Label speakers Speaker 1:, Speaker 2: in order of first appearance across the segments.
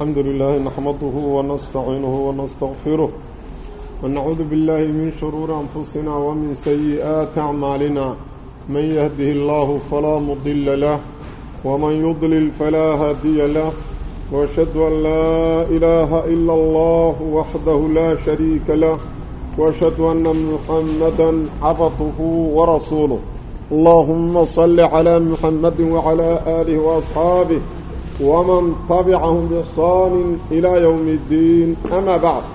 Speaker 1: الحمد لله نحمده ونستعينه ونستغفره ونعوذ بالله من شرور أنفسنا ومن سيئات أعمالنا من يهده الله فلا مضل له ومن يضلل فلا هادي له وأشهد أن لا إله إلا الله وحده لا شريك له وأشهد أن محمدا عبده ورسوله اللهم صل على محمد وعلى آله وأصحابه ومن تبعهم بإحسان إلى يوم الدين أما بعد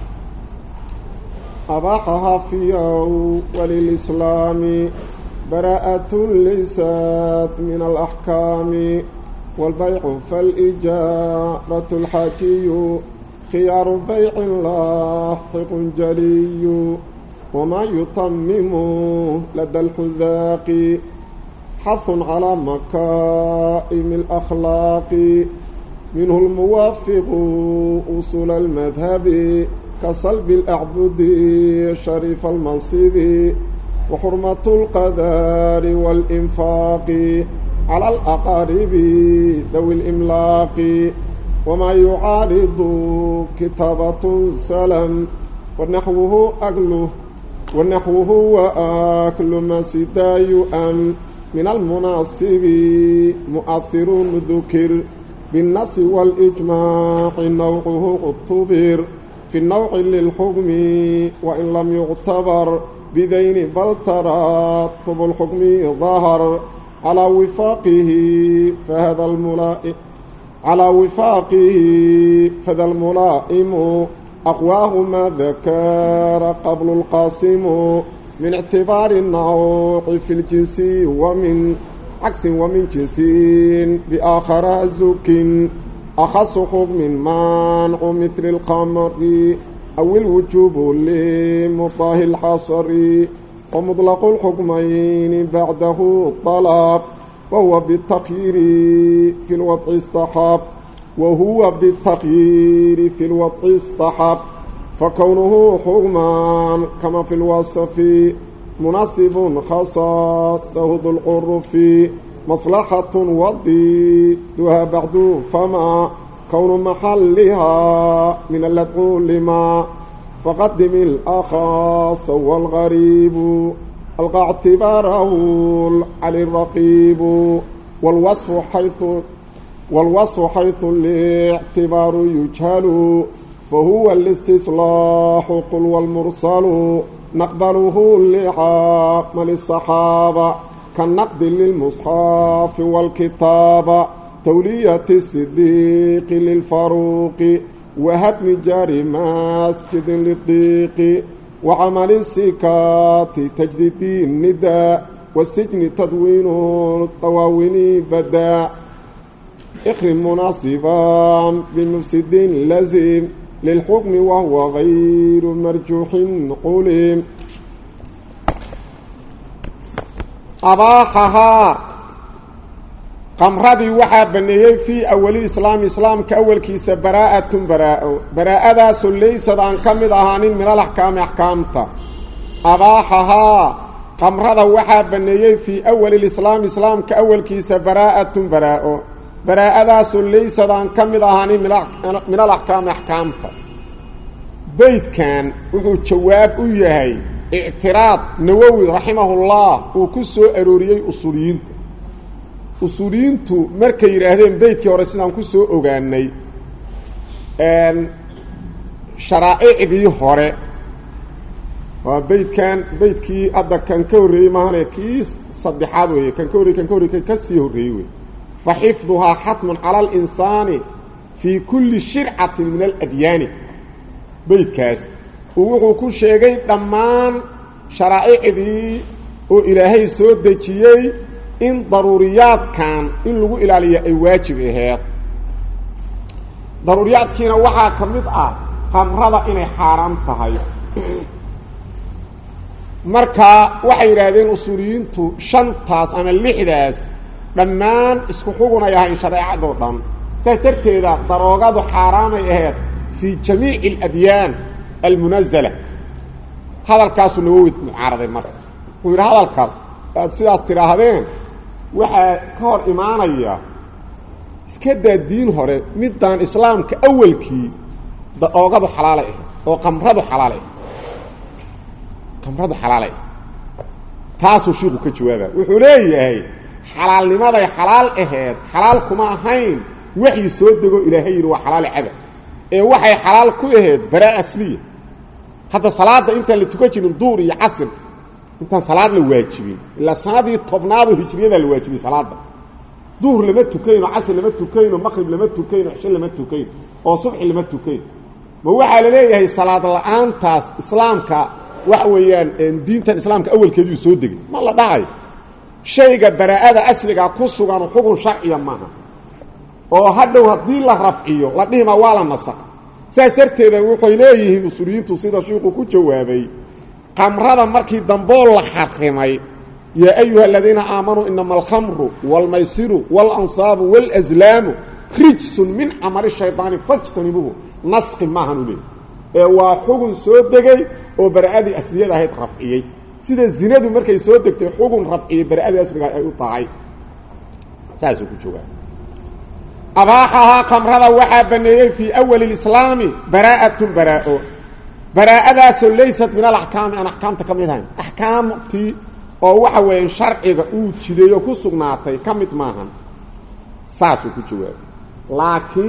Speaker 1: أباحها في أول الإسلام براءة ليست من الأحكام والبيع فالإجارة الحاكي خيار بيع لاحق جلي وما يتمم لدى الحذاق حث على مكائم الأخلاق منه الموافق أصول المذهب كصلب الأعبد شريف المنصب وحرمة القدر والإنفاق على الأقارب ذوي الإملاق وما يعارض كتابة سلم ونحوه وأكل ما سداي أم من المناصب مؤثر ذكر بالنص والإجماع نوعه اعتبر في النوع للحكم وإن لم يعتبر بذين بل ترتب الحكم ظهر على وفاقه فذا الملائم أقواه ما ذكر قبل القاسم من اعتبار النوع في الجنس ومن عكس ومن جنس بآخر زك أخص حكم منع مثل القمر أو الوجوب لمطاه الحصر ومطلق الحكمين بعده طلب وهو بالتخيير في الوضع استحب فكونه حكما كما في الوصف مناسب خصاصه ذو العرف مصلحة وضيدها بعد فما كون محلها من اللدغ لما فقدم الأخاص والغريب ألقى اعتباره على الرقيب والوصف حيث الاعتبار يجهل فهو الاستصلاح قل والمرسل نقبله لعمل الصحابة كالنقد للمصحف والكتابة تولية الصديق للفاروق وهدم جار مسجد للضيق وعمل السكات تجديد النداء والسجن تدوين الطواوين بداء اخرم مناصبا بمفسد لازم للحكم وهو غير مرجوح قولهم أباحها قمردي وحا بنيي في أول الإسلام إسلام كأول كيس براءة ذا سليسد عن كمد أهانين من الأحكام أحكامتا أباحها قمردي وحا بنيي في أول الإسلام إسلام كأول كيس براءة ذا سليسد عن كمد أهانين من الأحكام أحكامتا بيت كان وحو جواب ويهي اعتراض نووي رحمه الله وكسو أروريي أصولينتو مركا يراهدين بيتكي ورسينا كسو أغاني شرائع دي هوري بيتكي أبدا كان كوري ماهاني كيس صدحات وهي كان كوري كسي هوري فحفظها حتم على الإنسان في كل شرعة من الأديان بيتكاس ووحو كل شيء دمان شرائع دي وإلهي سود ديكيي إن ضروريات كان إن لغو إلالية أي واجب إهيط ضروريات كينا وحا كمدعا خمرضا إني حارم تهي مركا وحي رادين أصوليينتو شنطاس أما اللحداس دمان اسكحوغنا يهين شرائع دوطان سيترتيدا ضروغادو حارام إهيط في جميع الأديان المنزلة هذا الكاس نووي معارضي مرة ويقول هذا الكاس سيداس تراهدين waxa ka hor iimaanaya iskada diin hore midaan islaamka awalkii oogadu xalaal ah oo qamradu xalaal ah qamradu xalaal ah taasuu shiiku ka jawaabaa wuxuu leeyahay xalaalnimaday xalaal ahayd xalaal kuma ahayn waxyi soo dego ilaahay yiri waa xalaal caba ee waxay xalaal ku ahayd baraa asliya hadda salaada inta la tukan jirin duur iyo casr inta salaad la waajibin ila sanadii tobnaad hijriyada la waajibin salaada duur lama tukayno casr lama tukayno maghrib lama tukayno cisho lama tukayno oo subxi lama tukayno ma waxa la leeyahay salaad la'aantaas islaamka wax weeyaan diintan islaamka awalkeedii soo degay ma la dhacay shayga baraa'ada asliga ku sugan xugun sharciya maaha oo hadhow hadii la rafciyo la dhima waa la nasakh saas darteeda wuxuu leeyihiin usuuliyiintu sida sheekhu ku jawaabay qamrada markii dambool la xarimay ya ayuha alladina aamanu innamal khamru wal maysiru wal ansabu wal azlamu rijsun min amali shaytaani fajtanibuhu nasqi maahan u leeyahay ee waa xugun soo degay oo baraa'adii asliyada ahayd rafciyay sida zinadu markay soo degtay xugun rafciyay baraa'adii asliga ay u tahay saasuu ku jawaabay أباحها قمرها وحابنيه في أول الإسلام براءة براءة ليست من الأحكام أن أحكام تكملها أحكام تي أو وحوين شرعي أوتشديو كسقناتي كمت معها ساسو كجواب لكن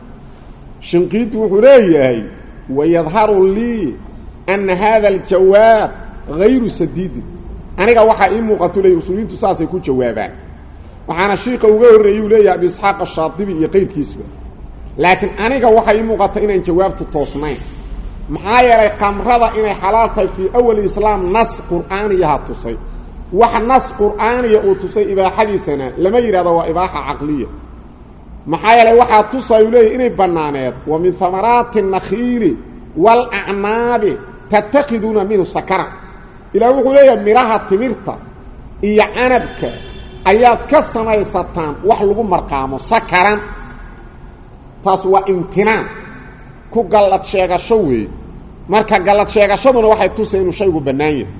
Speaker 1: شنقيت وحريه ويظهر لي أن هذا الجواب غير سديد أنا وحا إمو قتولي أصولين تساسي كجوابان waxaana sheekha uga horeeyay leeyahay Abi Isxaaq ash-Shaatibi iyo qeyrkiisba laakiin aniga waxa ii muuqata inaan jawaabtu toosnayn maxaa yeelay qamrada inay xalaal tahay fi awal islaam nas quraaniyaha tusay wax nas quraaniya oo tusay ibaaxadiisana lama yiraahdo waa ibaaxa aqliya maxaa yeelay waxa tusay leeyahay inay banaaneed wa min thamaraati an-nakhiil wal a'naab tattakhiduna minhu sakara ila wuxuu leeyahay miraha timirta iyo canabka ayaad ka samaysataan wax lagu marqaamo sakaran taas waa imtinaan ku galad sheegasho weey marka galad sheegashaduna waxay tusay inuu shaygu banaan yahay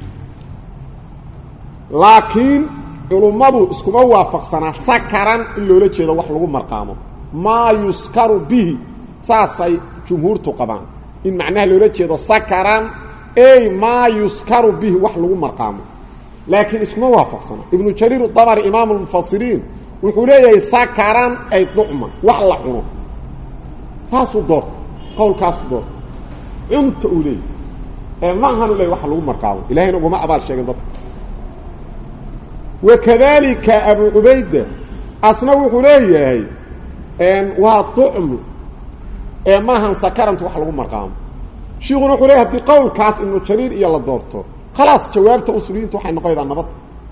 Speaker 1: laakiin culumadu iskuma waafaqsana sakaran in loola jeedo wax lagu marqaamo ma yuskaru bihi saasay jumhuurtu qabaan in macnaha loola jeedo sakaran ay ma yuskaru bihi wax lagu marqaamo لكن اسمه وافقنا ابن جرير الطبري امام المفسرين وحوليه سكران اي طعمه وحلا عنو ساسو دور قول كاس دور انت اولي ما هنو لي وحلو مرقاو الهي نغما ابال شيغن دد وكذلك ابو عبيده اصلا وحوليه ان وا طعم ما هن سكرانت وحلو مرقاو شيخنا وحوليه دي قول كاس ابن جرير يلا دورته خلاص جوابته أصولينته حين نقيض النبط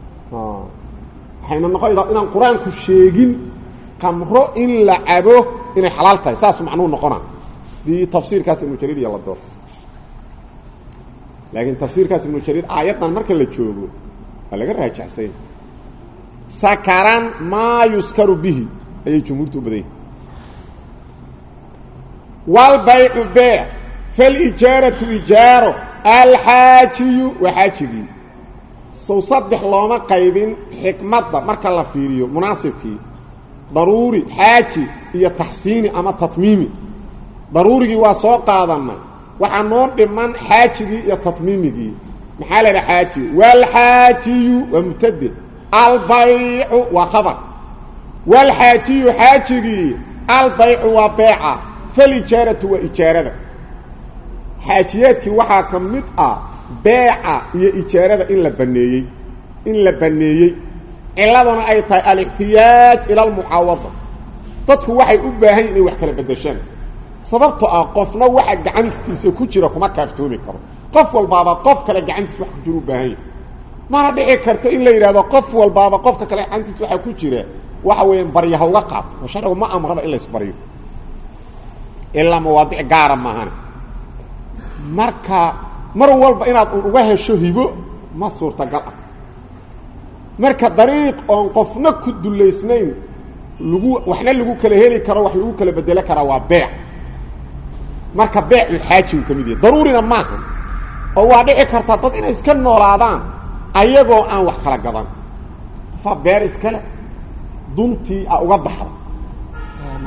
Speaker 1: حين نقيض إن القرآن كشيغين قمرو إن لعبوه إن حلالته ساس معنون نقنا دي تفسير كاس ابن جرير يلا الدور لكن تفسير كاس ابن جرير آياتنا المركة اللي تشوفه هل غير هيك حسين سكران ما يسكر به أي جمهورته بديه والبيع بيع فالإجارة إجاره الحاجي وحاجي سو صدح لوما قيبين حكمته marka la fiiriyo munaasibki daruuri xaaji iyo tahsiini ama tatmiimi daruurigi waa soo qaadana waxa noo dhiman xaajigi iyo tatmiimigi maxaa la xaaji wal xaaji wa mutaddi al bay'u wa khabar wal xaaji xaajigi al bay'u wa bay'a fal ijaratu wa ijarada xaajiyaadkii waxaa ka mid ah beeca iyo ijaarada in la baneeyay ciladuna ay tahay al-ihtiyaaj ila al-muawada dadku waxay u baahan inay wax kala bedeshaan sababtoo ah qofna waxa gacantiisa ku jira kuma kaaftoomi karo qof walbaaba qof kale gacantiisa wax ku jira u baahan ma dhici karto in la yiraahdo qof walbaaba qofka kale gacantiisa waxa ku jira waxa weeyaan baryaha uga qaato sharcigu ma amraba in la isbariyo illa mawaadic gaar maahan marka mar walba inaad uga hesho hibo ma suurtagal ah marka dariiq oo qofna ku duleysnayn waxna lagu kala heli karo wax lagu kala bedel karo waa beec marka beec xaaji uu kamid yahay daruurina maaha oo waa dhici karta dad inay iska noolaadaan ayagoo aan wax kala gadan fa beer iskale duntii uga baxda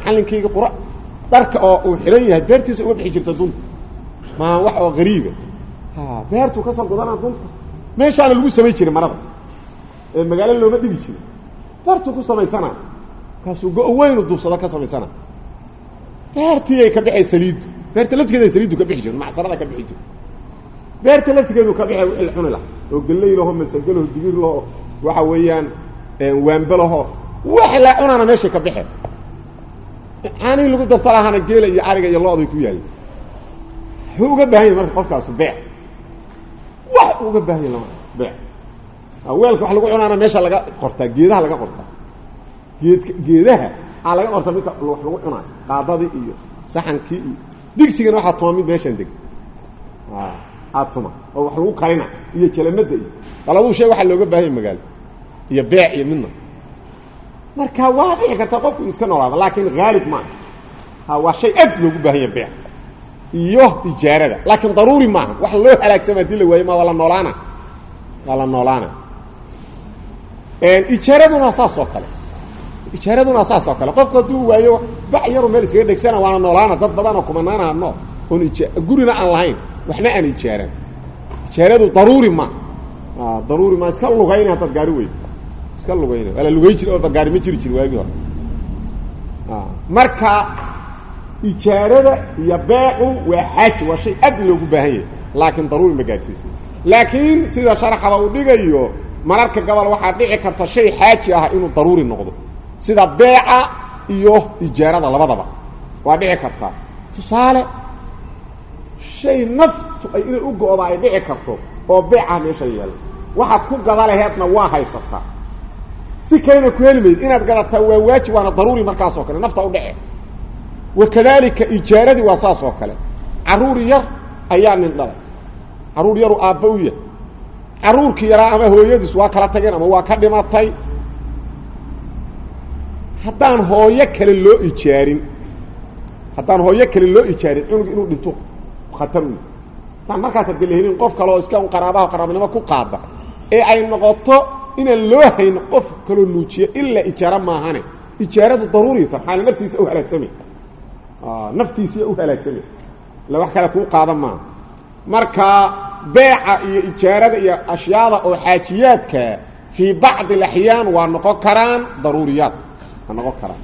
Speaker 1: macallinkayga qura dharka oo uu xiran yahay beertiisa uga bixi jirta dunta ma wax oo qariib beertu ka soo godanaa dunta meeshaana lagu samay jiray marada ee magaalo looma dhigi jiray beertu ku samaysana kaasuu go-weyn u duubsado ka samaysana beertii ay ka bixay saliidu beerta laftigeeda saliidu ka bixi jirta macsarada ka bixi jirta beerta laftigeedu ka bixay wixii la cuni lahaa oo galley laho masagalo digir laho waxa weeyaan waanbalaho wax la cunana meesha ka bixay aanay lagu dasalaahana geela iyo ariga iyo looday ku yaal wuxuu uga baahan yahay marka qofkaas beec wax uga baahan yahay beec weelka wax lagu cunaana meesha laga qortaa geedaha laga qortaa geedaha laga qortaa midka wax lagu cunaa qaadadii iyo saxankii iyo digsigana waxa tuma mid meeshan deg atuma oo wax lagu karina iyo jalamada iyo qaladu shay waxa looga baahan yahay magaal iyo beec iyo midna marka waa dhici karta qofku iska noolaada laakiin gaalib ma waa shay aad loogu baahan yahay beec iyo ijaarada laakiin daruuri ma wax loo halaagsama dil way ma wala noolaana ijaaraduna saasoo kale qofku haduu waayo bac yar meel iskaga dhegsana waana noolaana dad badan oo kumanaanaano oo gurina aan lahayn waxna aan ijaaradu daruuri ma iska lugayna dad gaari weyn iska lugayna wala lugay jir oo gaari ma jiri waagi hore marka ijaarada iyo beecu waa xaaji waa shay aad loogu baahan yahay laakiin daruuri ma gaarsiisay laakiin sida sharaxada uu dhigayo mararka gobol waxa dhici karta shay xaaji ah inuu daruuri noqdo sida beeca iyo ijaarada labadaba waa dhici karta tusaale shay naftu ay inay u go'do ay dhici karto oo beeca meesha yaalo waxa ku gadalaheedna waa haysata si kayna ku helmeed inaad gadataa waa waajib waana daruuri markaas oo kale nafta u dhace wakadalika ijaaradii waa saas oo kale caruur yar ayaa nin dhalay caruur yar aabba u yahay caruurkii yaraa ama hooyadiis waa kala tageen ama waa ka dhimatay haddaan hooyo kale loo ijaarin cunug inuu dhinto khatar u tan markaas hadii la helin qof kale oo iska qaraabnimo ku qaada ee ay noqoto inaan loo hayn qof kale nuujiyo illa ijaara maahane ijaaradu daruuri tahay naftiisa u halaagsamay la wax kale ku qaadan ma marka beeca iyo ijaarada iyo ashyaada oo xaajiyaadka fi ba'd al-ahyan wa noqon karaan daruuriyaad noqon karaan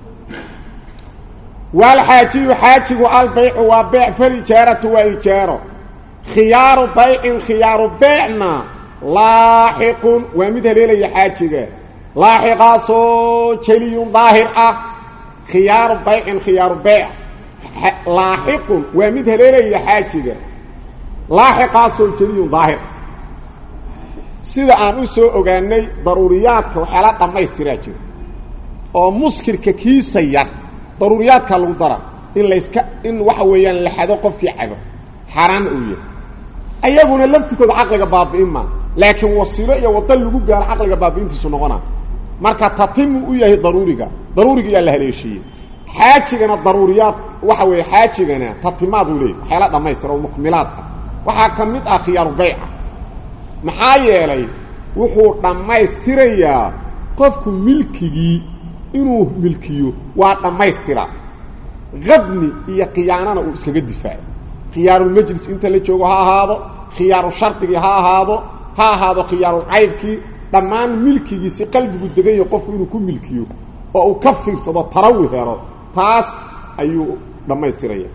Speaker 1: wal xaajigu al-bay'u wa bay' fal ijaratu wa ijaro khiyaru bay'in khiyaru bay'na laahiqun wa midhalila xaajiga laahiqaso jaliyun daahir khiyaru bay'in khiyaru bay' laahiqun wa midhalila xaajiga laahiqaso jaliyun daahir sida aan u soo ogaanay daruuriyaadka waxa la dhamaystiraa jira oo muskirka kiisa yar daruuriyaadka lagu dara in waxa weeyaan la xado qofkii cabo xaraan u yahay ayaguna laftikooda aqliga baabi'ima laakiin wasiilo iyo wada lagu gaar aqliga baabi'intiisu noqona marka tatimu u yahay daruuriga yaa la haleeshiyay xaajigana daruuriyaad waxa weey xaajigana tatimaad u leeyahay waxa la dhamaystiraa mukmilaad waxa kamid ah khiyaaru bay'a maxaa yeelay wuxuu dhamaystirayaa qofku milkigii inuu milkiyo waa dhamaystira qadni iyo qiyaanana uu iskaga difaaco khiyaarul majlis inta la joogo ha ahaado khiyaaru shartigi ha ahaado khiyaarul aybki dhamaan milkigii si qalbigu degayo qofku inuu ku milkiyo oo uu ka fiirsado tarawi helo taas ayuu dhamaystiraya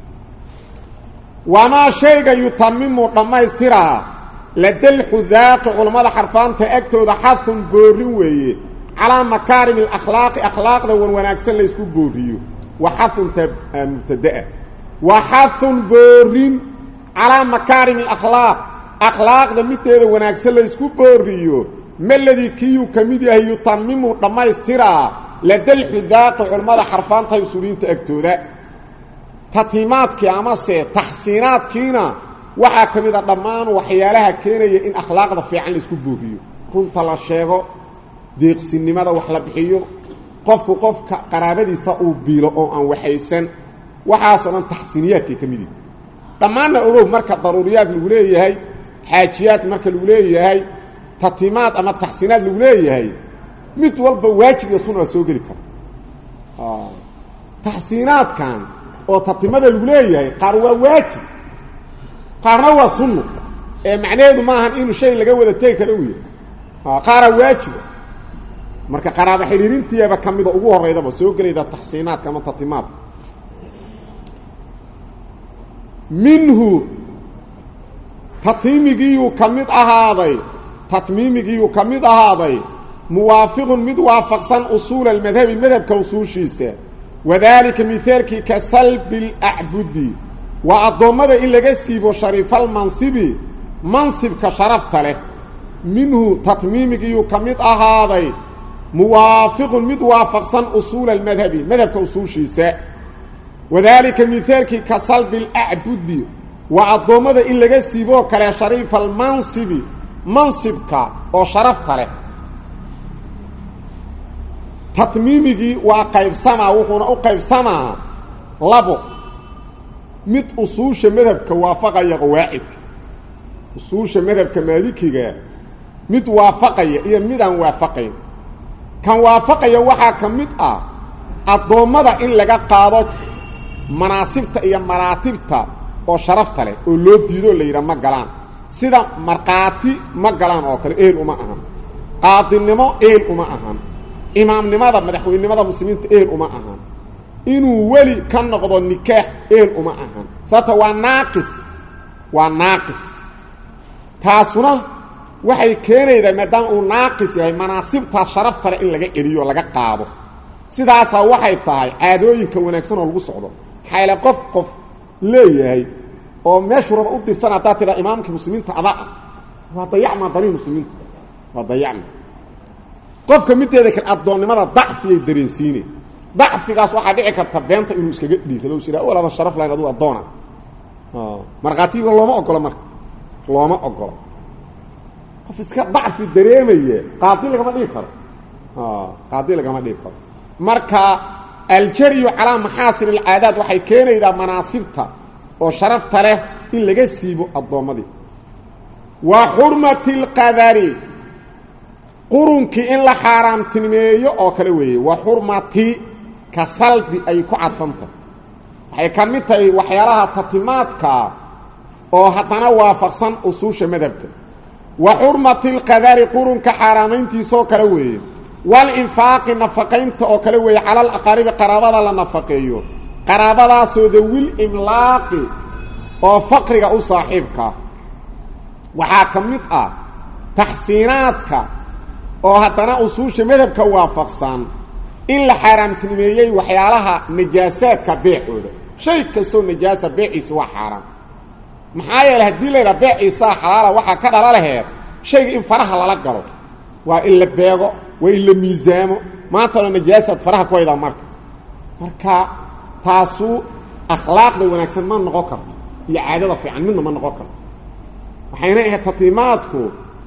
Speaker 1: wama shayga yutamimu dhamaystira ladal xudaaq culimada xarfaanta agtooda xafun boorin weeye على مكارم الأخلاق أخلاق ذا وناكسن ليسكو بوريو وحث مبتدأ وحث بورين على مكارم الأخلاق أخلاق ذا متى وناكسن ليسكو بوريو ما الذي كيو كميديا يطممه لما يسترى لدى الحذاق علماء حرفان تيسولين تأكتو ذا تطيمات كيامسي تحسينات كينا وحا كميدا ضمان وحيالها كينا إن أخلاق ذا في عن ليسكو بوريو كنت لا شيغو deeqsinimada wax la bixiyo qofka qaraabadiisa uu biilo oo aan waxaysan waxa soo tahsiiniyaadka kamidi dhamaana ogow marka daruuriyaad lagu leeyahay xaajiyaad marka lagu leeyahay tatimaad ama tahsiinaad lagu leeyahay mid walba waajib iyo sunna soo gali kara taxsiinaadkan oo tatimada lagu leeyahay qaar waa waajib qaarna waa sunno ee macnaheedu ma ahan inuu shay laga wada tagi karo uu yahay qaara waajib marka qaraabo xiriirintiiba kamida ugu horeydaba soo galeeda taxsiinaadka ama tatimaad minhu tatmiimigiiyu kamid ahaaday muwaafiqun mid waafaqsan usuul almadhabi madhabka usuushiisa wadaalika mithaalkii ka salbi alacbudi waa addoommada in laga siibo shariifalmansibi mansibka sharafta leh minhu tatmiimigiiyu ka mid ahaaday muwaafiqun mid waafaqsan usuul almadhabi madhabka usuushiisa wadaalika mithaalkii ka salbi alacbudi waa addoommada in laga siiboo kale shariifalmansibi mansibka oo sharafta leh tatmiimigii waa qaybsamaa wuxuuna u qaybsamaa labo mid usuusha madhabka waafaqaya qawaacidka usuusha madhabka maalikiga mid waafaqaya iyo mid aan waafaqayn kan waafaqaya waxaa ka mid ah addoommada in laga qaado manaasibta iyo maraatibta oo sharafta leh oo loo diido la yidhaha ma galaan sida markhaati ma galaan oo kale ehel uma ahan qaadinimo ehel uma ahan imaamnimada madaxweynenimada muslimiinta ehel uma ahan inuu weli ka noqdo nikaax ehel uma ahan sababta waa naaqis taasuna waxay keenaydaa maadaama uu naaqis yahay manaasibtaas sharafta leh in laga celiyo laga qaado sidaasaa waxay tahay caadooyinka wanaagsan oo lagu socdo xayla qof leeyahay oo meeshurada u dirsan haddaad tidhaa imaamkii muslimiinta adaa ah waa dayacmaa danii muslimiinta waa dayacma qofka mideeda kale addoonnimada dacfiyay dareensiine dacfigaas waxaa dhici karta beenta inuu iskaga dhiirado is iraa walaadan sharaf lahayn aduu addoona markhaatiga looma ogola marka looma ogola qof iska dacfi dareemaya qaadi lagama dhigi karo marka aljaryu calaa maxaasin alcaadaad waxay keenaydaa manaasibta oo sharafta leh in laga siibo addoommadii wa xurmati alqadari qurunkii in la xaaraamtinimeeyo oo kale weeye wa xurmati ka salbi ay ku cadfanta waxay ka mid tahay waxyaalaha tatimaadka oo haddana waafaqsan usuusha madhabka wa xurmati alqadari qurunka xaaraamayntiisoo kale weeye walinfaaqi nafaqaynta oo kale weeye cala alaqaaribi qaraabada la nafaqeeyo qaraabadaasoo dawil imlaaqi oo faqriga u saaxiibka waxaa ka mid ah taxsiinaadka oo haddana usuusha madhabka waafaqsan in la xaaraamtinimeeyey waxyaalaha najaasaadka beecooda shay kastoo najaasa beeciisa waa xaaraan maxaa yeele haddii la yidhaha beeciisaa xalaala waxaa ka dhala laheed shayga in faraha lala galo waa in la beego waa in la miisaamo maantana najaasaad faraha ku haydaa marka taasu akhlaaqda wanaagsan ma noqon karto iyo caadada fiican midna ma noqon karto waxayna ahayd tatimaadku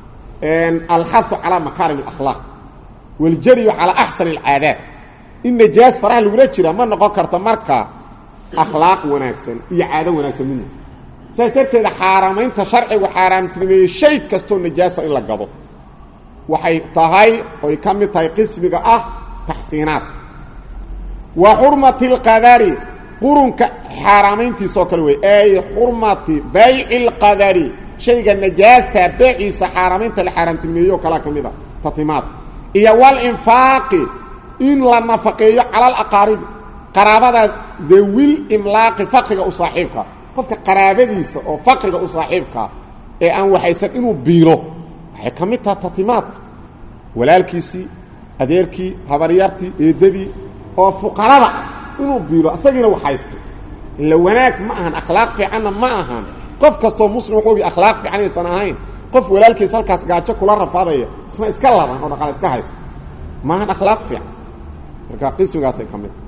Speaker 1: alxahu calaa makaarim alakhlaaq waljaryu calaa axsani alcaadaat in najaas faraha lagula jira ma noqon karto marka akhlaaq wanaagsan iyo caado wanaagsan midna saas darteeda xaaraamaynta sharcigu xaaraamtinimeeyey shay kastoo najaasa in la gado waxay tahay oy ka mid tahay qismiga ah taxsiinaad wa xurmati alqadari qurunka xaaraamayntiisoo kale wey ay xurmati bayci alqadari shayga najaasta beeciisa xaaraamaynta la xaaraamtinimeeyo kalaa ka mid a tatimaad iyo walinfaaqi in la nafaqeeyo cala alaqaaribi qaraabada dawil imlaaqi faqriga u saaxiibka qofka qaraabadiisa oo faqriga u saaxiibka ee aan waxaysan inuu biilo waxay ka mid taha tatimaadka walaalkiisii adeerkii habaryartii eedadii oo fuqarada inuu biilo isagiina waxaysto ila wanaag ma ahan akhlaaq fiicanna ma ahan qof kastoo muslim wuxuu akhlaaq fiican aysan ahayn qof walaalkiis halkaas gaajo kula rafaadaya isna iska laban oo dhaqaale iska haysto ma ahan akhlaaq fiican marka qismigaas ay ka mid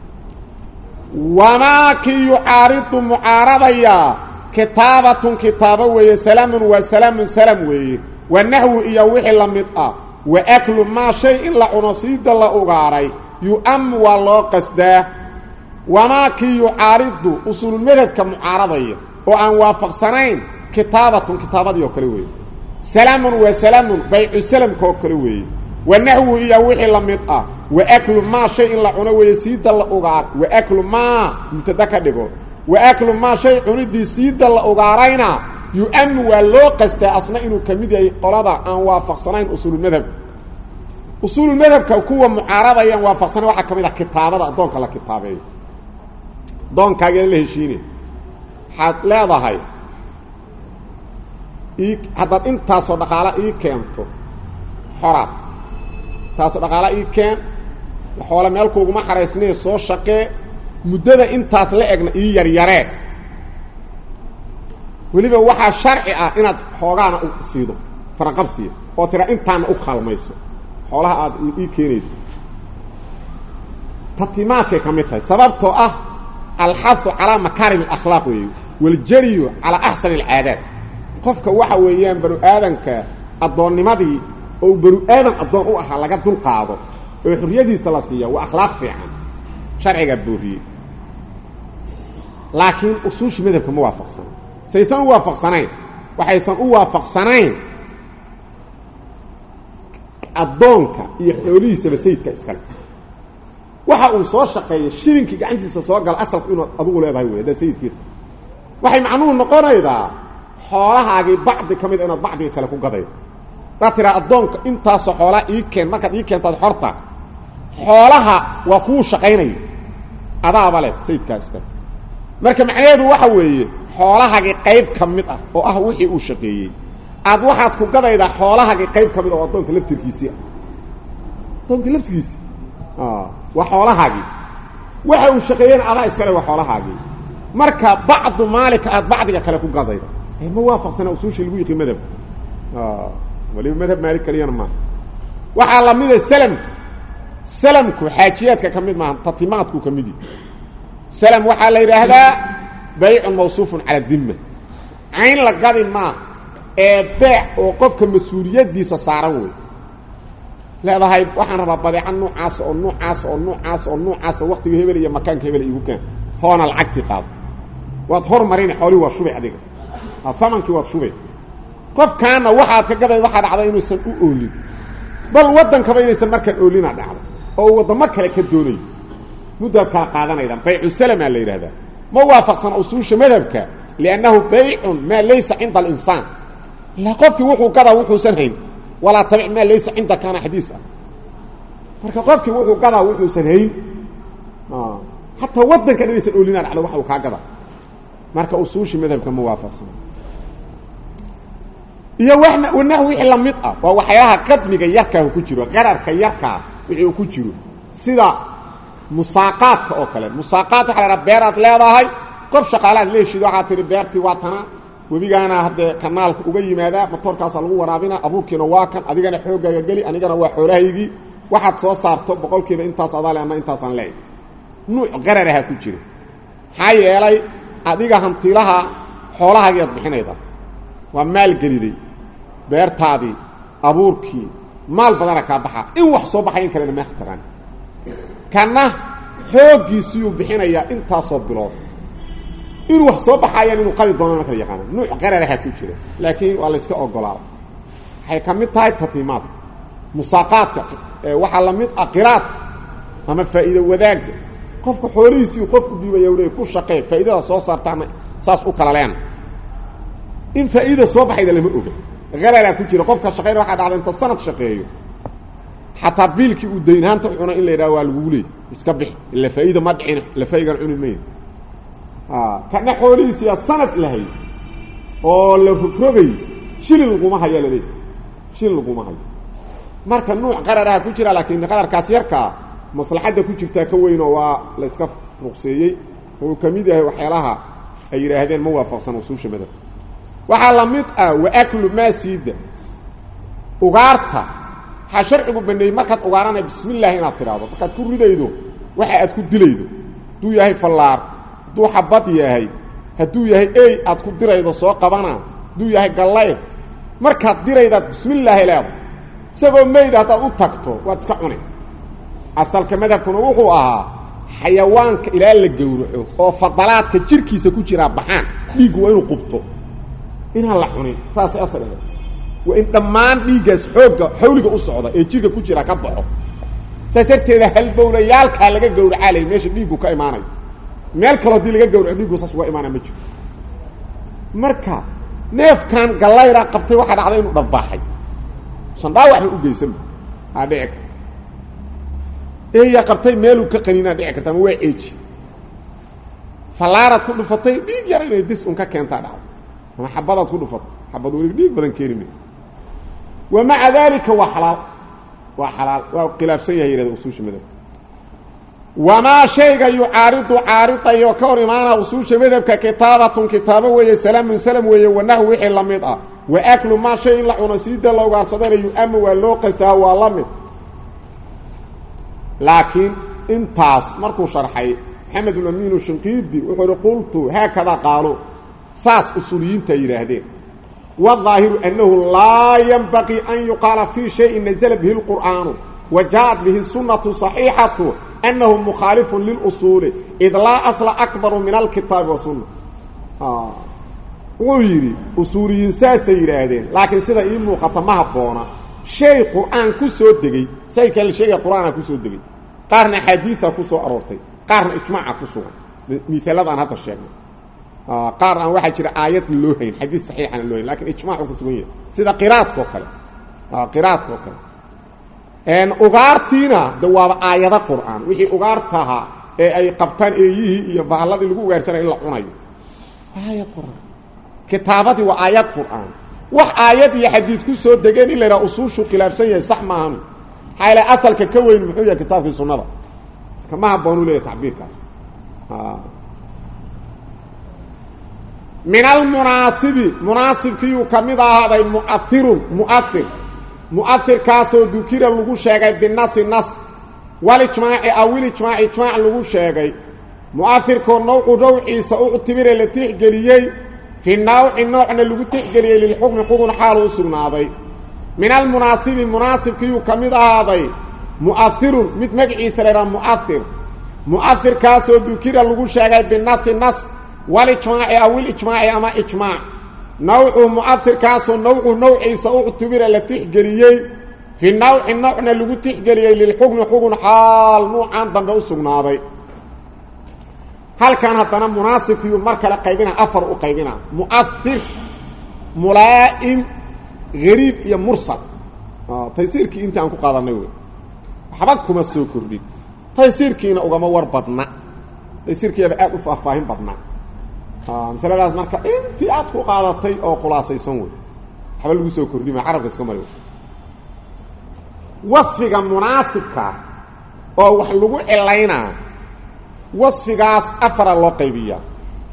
Speaker 1: wamaa kii yucaaridu mucaaradaya kitaabatun kitaabo weeye salaamun waa salaamun salam weeye wa naxwu iyo wixii la mid ah wa aklu maa shay in la cuno siida la ugaaray yu-am waa loo qasdaa wamaa kii yucaaridu usuulmadhabka mucaaradaya oo aan waafaqsanayn kitaabatun kitaabadii oo kale weeye salaamun waa salaamun baycu salamka oo kale weeye
Speaker 2: ونحو إيا وحي لمدأ وأكل ما شيء لعنا ويسيد الأغار وأكل ما متدكى ديكو وأكل ما شيء عندي سيد الأغارين يؤمن ولو قست أصنع إنه كميدي قرابة أن وافق صنعين أصول المذهب أصول المذهب كوكوة معارضة ين وافق صنع واحد كميدة كتابة دونك الله كتابة دونك هاجين له شيني حد لا ضهي هذا أنت صدق على كنتو حرات تاسو dhaqaale keen xoolo meel kuugu ma xareysnay soo shaqee muddada intaas la egna yar yaree waliba waxa sharci ah inaad xoogaana u siido farqabsiyo oo tira intaan u kalmayso xoolaha aad keenayso tatimaadka kamitahay sababtoo ah alxath ala makarim alakhlaaq wal jariyo ala ahsan alaadat qofka waxa weeyaan baro aadanka adoonnimadii oo baro aadan adoon u aha laga dul qaado oo xuriyadiisa la siiyo waa akhlaaq fiican sharciga buuriye laakiin usuushi madhabka ma waafaqsan saysan u waafaqsanayn waxaysan u waafaqsanayn adoonka iyo xoolihiisa sayidka iska leh waxa uu soo shaqeeyay shirinki gacantiisa soo gal asalku inuu adigu leedahay weeyda sayidkii waxay macnuhu noqonaydaa xoolahaagi bacdi kamid inaad bacdiga kale ku gaday dadira adoonka intaas xoola keen markaad keentad xorta xoolaha waa ku shaqeynay adaaba leh sayidka iska marka macnaheedu waxa weeye xoolahaagi qayb kamid ah oo ah wixii uu shaqeeyay aad waxaad ku gadayda xoolahaagi qayb kamid oo adoonka laftirkiisa adoonka laftirkiisa wa xoolahaagi waxa uu shaqeeyay adaa iska leh wa xoolahaagi marka bacdu maalika aad bacdiga kale ku gadayda ma waafaqsana usuushi lagu yiqi madhab wali madhab maalik kaliyana ma waxa la mid salamku xaajiyaadka kamid ma tatimaadku kamidi سلام وحا لا يراهدا بيع موصوف على الذمه عين لا غادي ما بيع او قفك مسؤوليتيسا ساران وي لا هاي waxaan rabaa badeecan noocaas waqtiga hebel iyo makaanka hebel igu keen hoona lacagti qaad waad hormarin xooli waa shubay adiga afamankii waad shubay qof kaana waxaad ka gaday waxa dhacday inuu san u oolin bal wadanka baynaysan markan oolina dhacdo oo wadamo kale ka doonay مدة قادنا بيع السلام اللي هذا ما وافقنا أصول مذهبك لأنه بيع ما ليس عند الإنسان لا قفك وحو كذا وحو سنهين ولا تبع ما ليس عندك كان حديثا marka qofkii wuxuu gadaa wuxuu saneeyay hatta wadanka inaysan oolinaan ala waxa uu ka gadaa marka usuushi madhabka ma waafaqsan iyo wanahu wixii la mid ah waa waxyaalaha qadmiga yarka ku jiro qararka yarka wixii ku jiro sida musaaqaadka oo kale musaaqaad waxa la beerad leedahay qof shaqaalaad leeshido waxa tiri beerti waatana webigaana hadda kanaalka uga yimaada motorkaas lagu waraabina abuurkiina waa kan adigana xoogaaga gali anigana waa xoolahaygii waxaad soo saarto boqolkiiba intaas adaaleena intaas aan leeyahay nuuc qararaha ku jira hayeelay adiga hantilaha xoolahaaga bixinayda waa maal galiday beertaadii abuurkii maal badan ka baxa in wax soo baxayn kale ma xaqan kana xoogiisu bixinaya intaas oo bilood in wax soo baxayaan inuu qadi doono marka yaqaan nuuc qararaha ku jira laakiin waa la iska ogolaa waxay kamid tahay tatimaad musaaqaadka waxa la mid aqiraad ama faa'iido wadaag qofka xoolihiisa qofku diibayo leey ku shaqeey faa'iidada soo saartaan saas u kala leen in faa'iido soo baxayda lama oga qararaha ku jira qofka shaqeeyo waxa dhacday inta sanad shaqeeyo حتى بيلكي ودينهانته وحنا إلا يراوا الوولي يسكبح إلا فايدة ما دحين إلا فايدة عن المين كان حوليسي السنة لهي ولا فكرغي شيل القومها يا لدي شيل القومها marka nooc qararaha ku jira laakiin qararkaas yarka maslaxada ku jirta ka weyn oo waa la iska ruqseeyay oo kamid yahay waxyaalaha ay yiraahdeen ma waafaqsan usuusha madhab waxa la mid ah wa aklu ma siida ugaarta حشرعه بني markaad ugaarana bismillaah inaad tiraado markaad ku ridaydo waxa aad ku dilaydo duu yahay fallaar duu xabad yahay haduu yahay ay aad ku diraydo soo qabana duu yahay galay markaad diraydo bismillaah ilaah sabab meeyda aad u tagto waad iska cunay asalka madhabkuna wuxuu ahaa xayawaanka ilaa la gowraco oo fadalaadka jirkiisa ku jira baxaan dhiig waa inuu qubto inaan la cunin saas asal waa in dhammaan dhiiggaas xawliga u socda ee jirka ku jira ka baxo saas darteeda halbowlayaalkaa laga gowracaalay meesha dhiiggu ka imaanayo meel kaloo haddii laga gowraco dhiiggu saas uga imaanaya ma jiro marka neefkan gallayra qabtay waxaa dhacday inuu dharbaaxay sandhaawaxna u geysanba aa dhici karta eeyaa qabtay meeluu ka qaniinaa dhici karta ama waa ceeji fallaaraad ku dhufatay dhiig yar inay dis un ka keentaa dhacdo ama xabadaad ku dhufatay xabad weliba dhiig badan keeni may wa maca daalika waa xalaal waa xalaal waa khilaafsan yahay yihahda usuusha madhabka wamaa shayga yucaaridu caaridayo ka hor imaana usuusha madhabka kitaabatun kitaabo weeye salaamun salam weeye wanahu wixii la mid ah wa aklu maa shay in la cuno siida la ugaarsadana yu-ama waa loo qastaa waa la mid laakiin intaas markuu sharxay maxamed ulamiinu shinqiidi wuxuu uhi qultu haakada qaalo saas usuuliyiinta yidhaahdeen والظاahiru أنhu laa ينبغي أn يuqاala في شhayءi نزل bه القرآaن وجاءت bه السuنة صحيiحaة أنhu مkhaaلف للأصuuل إd laa أصل أكبر min الكitaabi والسuنة wuxuu yidhi usuuliyiin saasay yidhaahdeen laakiin sida ii muuqata ma haboona shay qur'aan ku soo degey say kale sheegay qur'aana ku soo degey qaarna axaadiiثa ku soo aroortay qaarna ijmaaca ku sugan miaaladaan hadda sheegnay qaar aan waxaa jira aayad loo hayn xadiis saxiixana loo hayn lakin ijmaacu ku sugan yahay sida qiraadka oo kale qiraadka oo kale ugaartiina de waaba aayado qur'aan wixii ugaartaha ee ay qabtaan eeyihii iyo bahladii lagu ugaarsanaya in la cunayo aayad qur'aan kitaabadii waa aayad qur'aan wax aayad iyo xadiis ku soo degeen in la yidhaha usuushu khilaafsan yahay sax maahan maxaa ila asalka ka weyn muxuu yahay kitaabkii sunnada kama habboonu leeyahay tacbiirkaas min almunaasibi munaasibkiiyuu ka mid ahaaday mu'ahirun mu'ahirkaasoo dukira lagu sheegay binasi nas walijmaaci awilijmaaci ijmaac lagu sheegay mu'ahirkoo nawcu nawciisa uctibire la tixgeliyey fi nawci noocna lagu tixgeliyey lilxukmi xugun xaalu u sugnaaday min almunaasibi munaasibkiiyuu ka mid ahaaday mu'ahirun mid magaciisa la yidhaha mu'ahir mu'ahirkaasoo dukira lagu sheegay binasi nas walijmaaci awilijmaaci ama ijmaac nawcu mu'ahirkaasoo nawcu nawciisa uctubira la tixgeliyey fi nawci nowcna lagu tixgeliyey lilxukmi xugun xaal nuucan dambe u sugnaaday halkan haddana munaasibkiiyu mar kale qaybina afar u qaybina mu'ahir mulaa'im gariib iyo mursal taysiirkii inta aan ku qaadanay wey waxba kuma soo kordhin taysiirkiina ugama war badna taysiirkiiaba aad u faahfaahin badna masaladaas marka intii aad ku qaadatay oo khulaasaysan wey waxba lagu soo kordhima carabka iska mari wasfiga munaasibka oo wax lagu cilaynaa wasfigaas afara loo qaybiyaa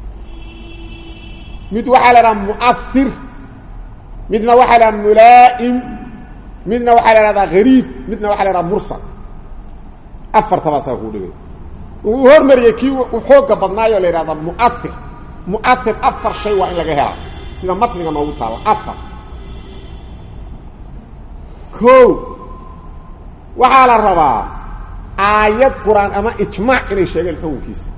Speaker 2: mid waxaa la idhaha mu'ahir midna waxaa la idhaha mulaa'im midna waxaa la idhahdaa gariib midna waxaa la idhaha mursal afartabaasaa kuu dhigay wuxuu hormariyey kii u xooga badnaayoo la yidhahda mu'ahir mu'ahir afar shay waa in laga helaa sida matniga noogu taalla afar o waxaa la rabaa aayad qur-aan ama ijmaac inay sheegeen xukunkiisa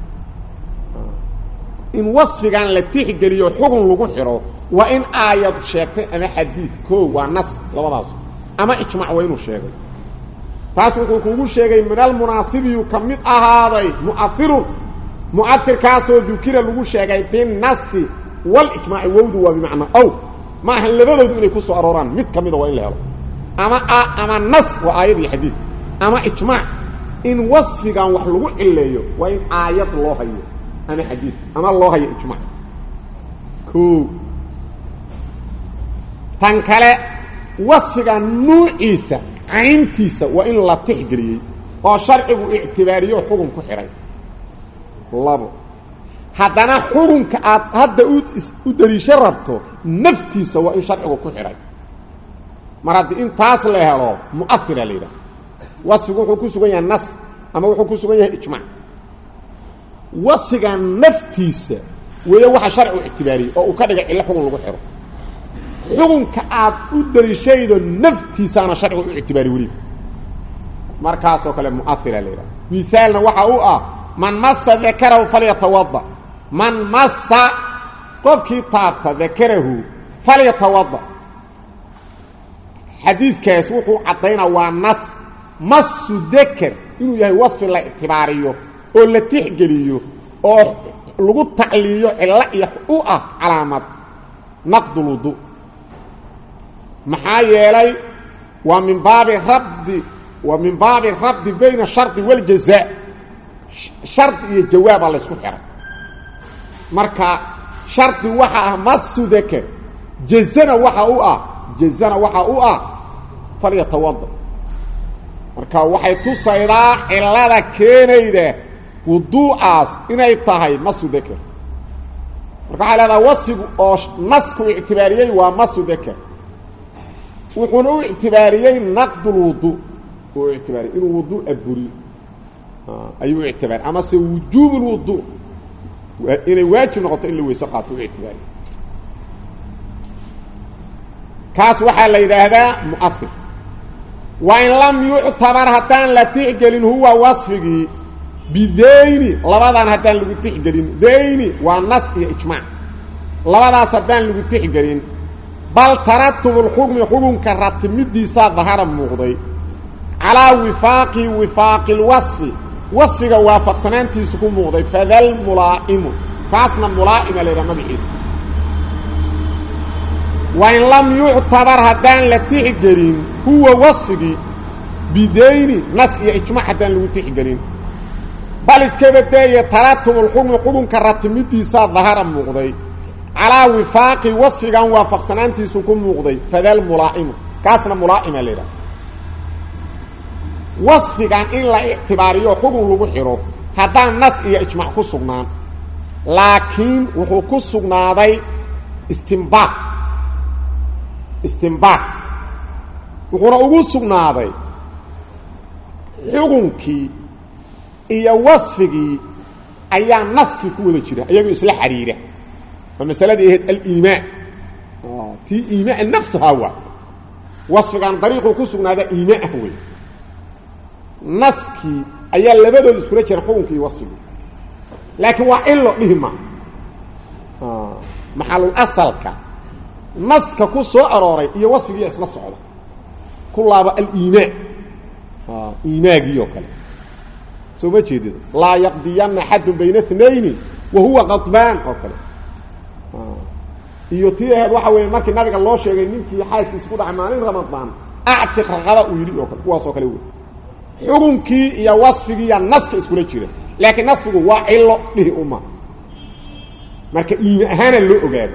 Speaker 2: in wasfigan la tixgeliyo xugun lagu xidho waa in aayad sheegtay ama xadiid waa nas labadaas ama ijmaac waa inuu sheegay taas wuxuu kuugu sheegay min almunaasibiyu ka mid ahaaday mu'ahirun mu'ahirkaasoo dukira lagu sheegay binasi walijmaaci wowdu waa bimacnaa ow ma ahan labadoodu inay ku soo arooraan mid ka mida waa in la helo ama nas waa aayad iyo xadiid ama ijmaac in wasfigan wax lagu cileeyo waa in aayad loo hayo ama xadiid ama loo hayo ijmaac tan kale wasfigan nuuciisa cayntiisa waa in la tixgeliyey oo sharcigu ictibaariyo xugun ku xidhay labo haddana xukunka aad hadda u daliisho rabto naftiisa waa in sharcigu ku xidhay mar haddii intaas la helo mu'ahira la yidhaha wasfigu wuxuu ku sugan yahay nas ama wuxuu ku sugan yahay ijmaac wasfiga naftiisa weeye waxa sharcigu ictibaariyey oo uu ka dhigay cilo xugun lagu xidho xukunka aad u daliishaydo naftiisaana sharcigu u ictibaari weliba markaasoo kale mu'ahira la yidhaha mithaalna waxa u ah man masa dakarahu falyatawada man masa qofkii taabta dakarahu falyatawada xadiidkaas wuxuu caddaynaa waa nas masu dakar inuu yahay wasfi la ictibaariyo oo la tixgeliyo oo lagu tacliiyo cilo iyo u ah calaamad naqdu lwudu maxaa yeelay waa min baabi rabdi bayna shardi waljazaa shardi iyo jawaaba la isku xiray marka shardi waxa ah masu dakar jazana waxa u ah falyatawada marka waxay tusaydaa cilada keenayda wuduu'aas inay tahay masu dakar marka waxaa leedaha wasfigu oo nasku ictibaariyey waa masu dakar wuxuuna u ictibaariyey naqdulwudu uu ictibaariyey inuu wudu aburiyo ayuu ictibaariyey ama se wujuub lwudu inay waajib noqoto in la weyse qaato u ictibaariyey kaas waxaa la yidhaahdaa mu'afir wain lam yuctabar haddaan la tixgelin huwa wasfigii bidayni labadan haddaan lagu tixgelin dayni waa nas iyo ijmaac labadaas haddaan lagu tixgelin bal taratubulxukmi xukunka ratimidiisaa dahara muuqday calaa wifaaqi lwasfi wasfiga waafaqsanaantiisu ku muuqday fadal mulaa'imu kaasna mulaa'ima la yidhaha magaciisa wain lam yuctabar haddaan la tixgelin huwa wasfigii bidayni nas iyo ijmaac haddaan lagu tixgelin bal iska badeeye taratubulxukmi xukunka ratimidiisaa dahara muuqday calaa wifaaqi wasfigan waafaqsanaantiisu ku muuqday fadal mulaa'imu kaasna mulaa'ima la yidhaha wasfigan in la ictibaariyo xukun lagu xidho haddaan nas iyo ijmaac ku sugnaan laakiin wuxuu ku sugnaaday istinbaaq wuxuuna ugu sugnaaday xukunkii iyo wasfigii ayaa naskii ku wada jira iyagoo isla xiriira waa masaladii ahayd aliimaan tii iimaan nafsuhaa waa wasfigan dariiquu ku sugnaada iimaan ah wey naskii ayaa labadooda iskula jira xukunkii iyo wasfigii laakiin waa cilo dhihi ma maxalul asalka naska ku soo arooray iyo wasfigiiya isla socda ku laaba aliimaan iimaagii oo kale soo ma jeedid laa yaqdiyanna xadun bayna inayni wa huwa qadbaan oo kale iyo tii ahayd waxa weeye markii nabiga loo sheegay ninkii xaaskiisa ku dhacay maalin ramadaan actiq raqaba uu yidhi oo kale kuwaas oo kale wey xukunkii iyo wasfigiiya naska iskula jira laakiin nasfigu waa cilo dhihi uma marka iima ahaana loo ogaado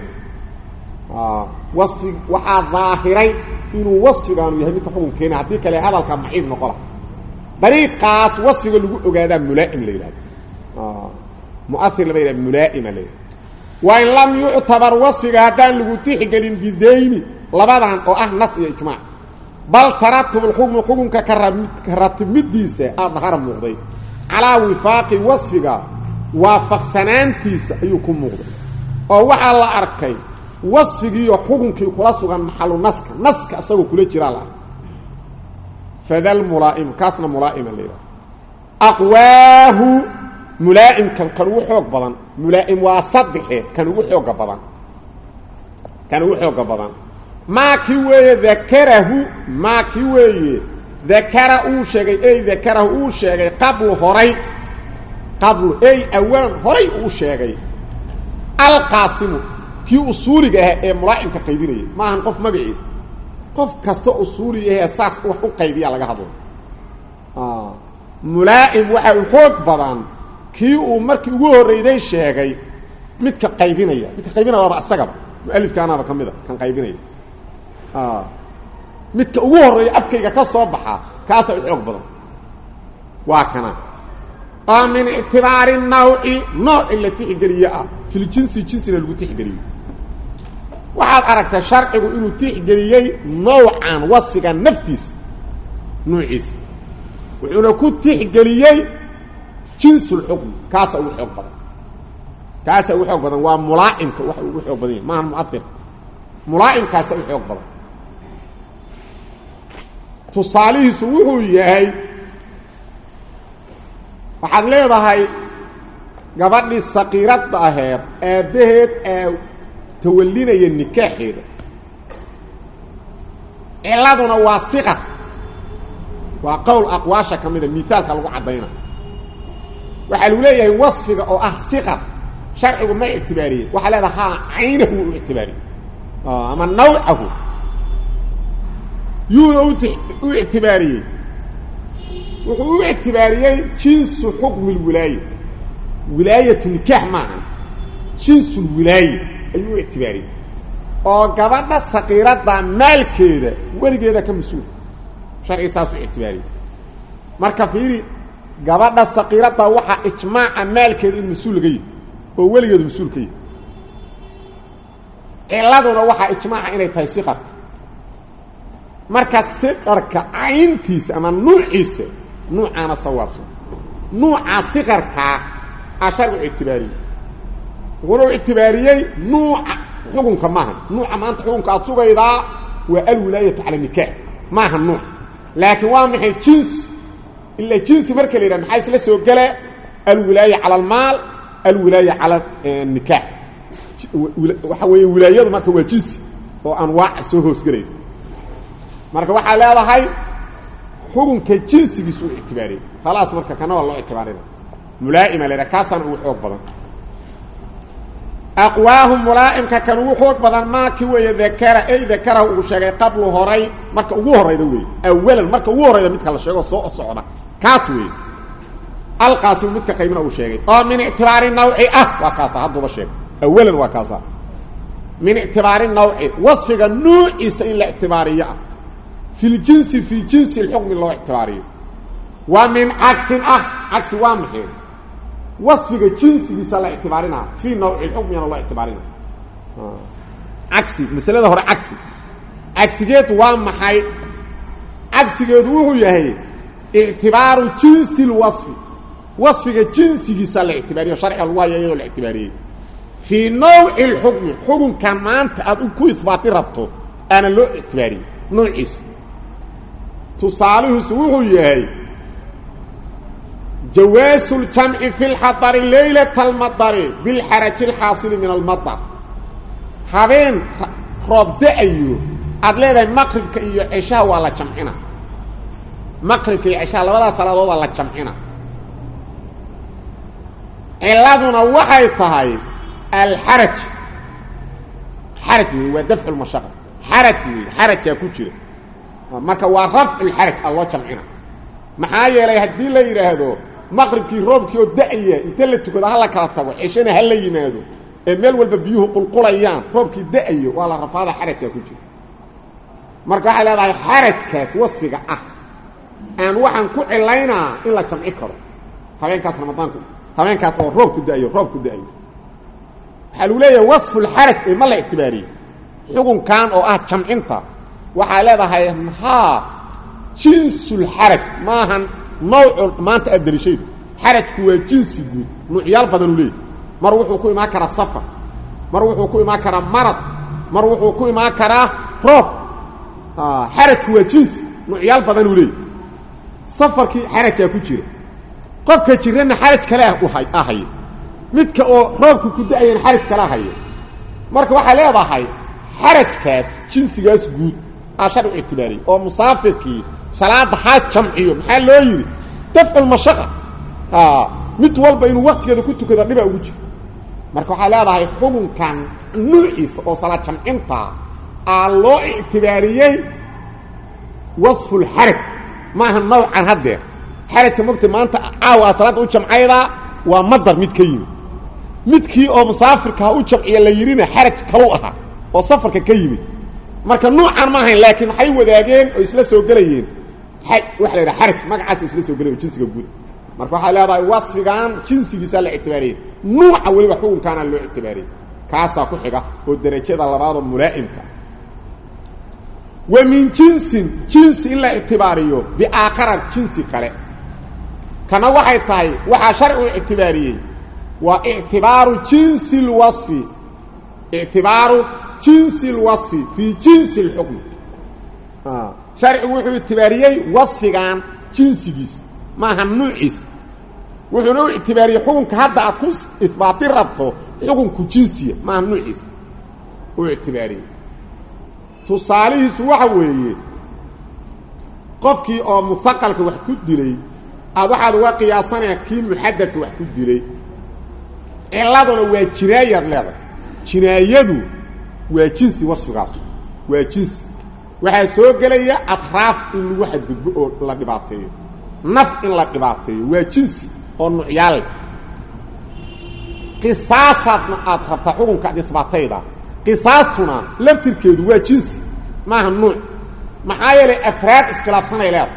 Speaker 2: wasfi waxaa daahiray inuu wasfigaanu yahay midka xukun keena haddii kale hadalka maciib noqola dariiqaas wasfiga lagu ogaadaa mulaa'im la yidhahdo mu'ahir lama yidhahdo mulaa'ima la yidhahdo wain lam yuctabar wasfiga haddaan lagu tixgelin bidayni labadan oo ah nas iyo ijmaac bal taratubulxukmi xukunka ka ratimidiisa aa dahara muuqday calaa wifaaqi wasfiga waafaqsanaantiisa ayuu ku muuqday oo waxaa la arkay wasfigiiyo xukunkii kula sugan maxalu naska isagoo kula jiraa la arkay fadal mulaa'im kaasna mulaa'ima la yidhaha aqwaahu mulaa'imkan kan ugu xoog badan mulaa'im waa saddexe kan ugu xooga badan maakii weeye dakarahu maakii weeye dakara uu sheegay ey dakarahu uu sheegay qablu ey awaan horay uu sheegay alqaasimu kii usuuliga ah ee mulaa'imka qaybinayay ma ahan qof magaciisa qof kasta usuuli ahee saas wax u qaybiya laga hadlo mulaa'im waxa uu xoog badan kii uu markii ugu horreyday sheegay midka qaybinaya waaba isagaba mualifkaanaaba ka mida kan qaybinaya midka ugu horreeya afkayga ka soo baxa kaasaa u xoog badan waa kana oo min ictibaari nawci nooci la tixgeliye ah filjinsi jinsina lagu tixgeliyo waxaad aragtaa sharcigu inuu tixgeliyey nawcan wasfiga naftiisa nuuciisa wuxuuna ku tixgeliyey jinsulxukm kaasaa ugu xoog badan waa mulaa'imka waxa ugu xoog badan yahay maaha mu'ahir mulaa'imkaasa u xoog badan tusaalihiisu wuxuu yahay waxaad leedahay gabadhii saqiiradda aheed aabbaheed tawallinaya nikaaxeeda ciladuna waa siqar waa qowl aqwaasha kamida miaalka lagu cadayna waxa lagu leeyahay wasfiga oo ah siqar sharcigu ma ictibaariyay waxa leedahay aynahu u ictibaariyay ama nawcahu u ictibaariyay wuxuu u ictibaariyay jinsu xukm alwilaaya wilaayatu nikah maaha jinsu alwilaaya ayuu u ictibaariyay oo gabadha saqiirada maalkeeda weligeeda ka mas'uul sharci saas u ictibaariyay marka fiiri gabadha saqiirada waxa ijmaaca maalkeeda in mas'uul laga yahay oo weligeedu mas'uul ka yahay ciladuna waxa ijmaaca inay tahay siqarka marka siqarka ayntiisa ama nuuciisa nuucaana sawaabsan nuuca siqarka asharcu ictibaari wuxuu ictibaariyay nuuca xukunka maaha nuuca maanta xukunka aad sugaydaa waa alwilaayatu cala nikah maaha nuuc laakiin waa maxay jins illa jinsi marka la yiraahdo maxay isla soo gala alwilaaya cala almaal alwilaaya cala nikah waxa weeye wilaayadu marka waa jinsi oo anwaac soo hoos galay marka waxa leedahay xukunka jinsigiisu ictibaari khalaas marka kana waa loo ictibaarina mulaa'ima leeyahay kaasan uu xoog badan aqwaahum mulaa'imka kan uu xoog badan ma ki weeye dakara uu sheegay qablu horay marka ugu horeyda weey awalan marka ugu horeyda midka la sheego soo socda kaas weey alqaasim midka qaybna uu sheegay oo min ictibaari nawci waa kaasa haddaba sheeg awalan waa kaasa min ictibaari nawci wasfiga nuuciisa in la ictibaariyo في الجنس في جنس الحكم الله اعتباريه ومن عكس عكس وامحي وصف الجنس بيصل اعتبارنا في نوع الحكم الله اعتبارنا عكس مثلا ده هو عكس جيت وامحي عكس جيت وهو يهي اعتبار جنس الوصف وصف الجنس بيصل اعتباريه شرع الله يهي الاعتباريه في نوع الحكم حكم كمان تأكو إثبات ربطه أنا له اعتباري نوعيس تصالح سوه يهي جواز الجمع في الحضر ليلة المطر بالحرج الحاصل من المطر هذين رب دأيو أدلين المقرب كي عشاء ولا جمعنا مقرب كي عشاء ولا صلاة ولا جمعنا علادنا وحي طهي الحرج حرج ودفع المشاقة حرج يا كوتشي marka waa rafc alharaj Allah jamcina maxaa yeelay hadii la yiraahdo maqribkii roobkii oo da'aya inta la tukado hal kala tago cishana hal la yimaado ee meel walba biyuhu qulqulayaan roobkii da'ayo waa la rafaada harajka ku jiro marka waxa leedahay harajkaas wasfiga aan waxaan ku cilaynaa in la jamci karo habeenkaas ramadaanku habeenkaas oo roobku da'ayo waxa uu leeyahay wasfu alharaj ee ma la ictibaari xugun kan oo jamcinta waxa leedahay jinsul haraj maahan nooc maanta adrisheed harajku waa jinsi guud noocyal badan u leeyahay mar wuxuu ku imaan karaa safar mar wuxuu ku imaan karaa marad mar wuxuu ku imaan karaa roob harajku waa jinsi noocyal badan u leeyahay safarkii harajka ku jira qofka jirana haraj kale ahay midka oo roobku ku da'ayeen haraj kale ahay marka waxa leedahay harajkaas jinsigaas guud ashar اعتباري او مسافركي صلاه حاج جمعيه maxaa loo yiri dafc المشقه mid walba inuu waqtigeeda ku tukado dhiba ugu jiro marka waxa leedahay xukunkan nuuciisa oo salaad jamcinta loo اعتبارiyay wasf الحرج ma aha noocan hadde xarajka mugti maanta salaad u jamcayda waa madar mid ka yimi midkii oo musaafirka u jamciye la yirina xaraj kale aha oo safarka ka yimi marka noocan ma ahayn laakiin waxay wadaageen oo isla soo galayeen waxa la yiraahdaa xaraj magacaas isla soo galay jinsiga guud marka waxa leedahay wasfigan jinsigiisa la ictibaariyay nooca waliba xukunkaana loo ictibaariyay kaasa ku xiga oo darajada labaad oo mulaa'imka wa min jinsi illa ictibaariyo bi aakhara jinsi kale kana waxay tahay waxa sharci ictibaariyay wa i'tibaaru jinsi alwasfi i'tibaaru جنس الوصف في جنس الحكم شرع وحو اعتباريي وصفغان جنسيس ما هم نوعيس وحو اعتباري حكمك هدا ادكوس اثبات ربطه حكمك جنسيه ما هم نوعيس واعتباري تصالح waxa weeye qofkii oo muthaqalka wax ku dilay aad waxaad uga qiyaasanaya kii muxadadka wax ku dilay ciladuna waa jinaayad leedahay jinaayadu waa jinsi wasfigaas waa jinsi waxaa soo gelaya atraaf in lagu xadgudbo oo la dhibaateeyo naf in la dhibaateeyo waa jinsi oo nucyaal qisaasadna aad rabta xukunka isbaatayda qisaastuna laftirkeedu waa jinsi maaha nuuc maxaa yeelay afraad iskhilaafsanay leedahay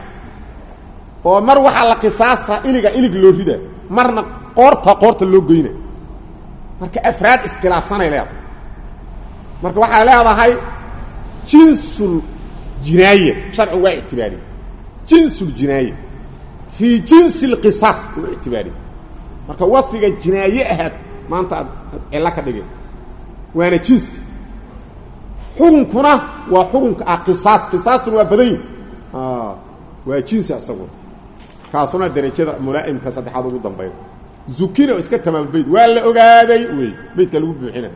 Speaker 2: oo mar waxaa la qisaasa iliga ilig loo rida marna qoorta loo goyna marka afraad iskhilaafsanay leedahay marka waxaa leedahay jinsul jinaaya sharcigu waa ictibaari jinsul jinaaya fii jinsi lqisaas uu ictibaari marka wasfiga jinaaye ahaad maanta aad cilo ka dhigeen waana jinsi xukunkuna waa xukunka ah qisaastuna waa badan yihin waa jinsi asaguna kaasuna darajada mulaa'imka saddexaad ugu dambeeya zukina oo iska tamaam bayd waa la ogaaday wey baydka lagu buuxina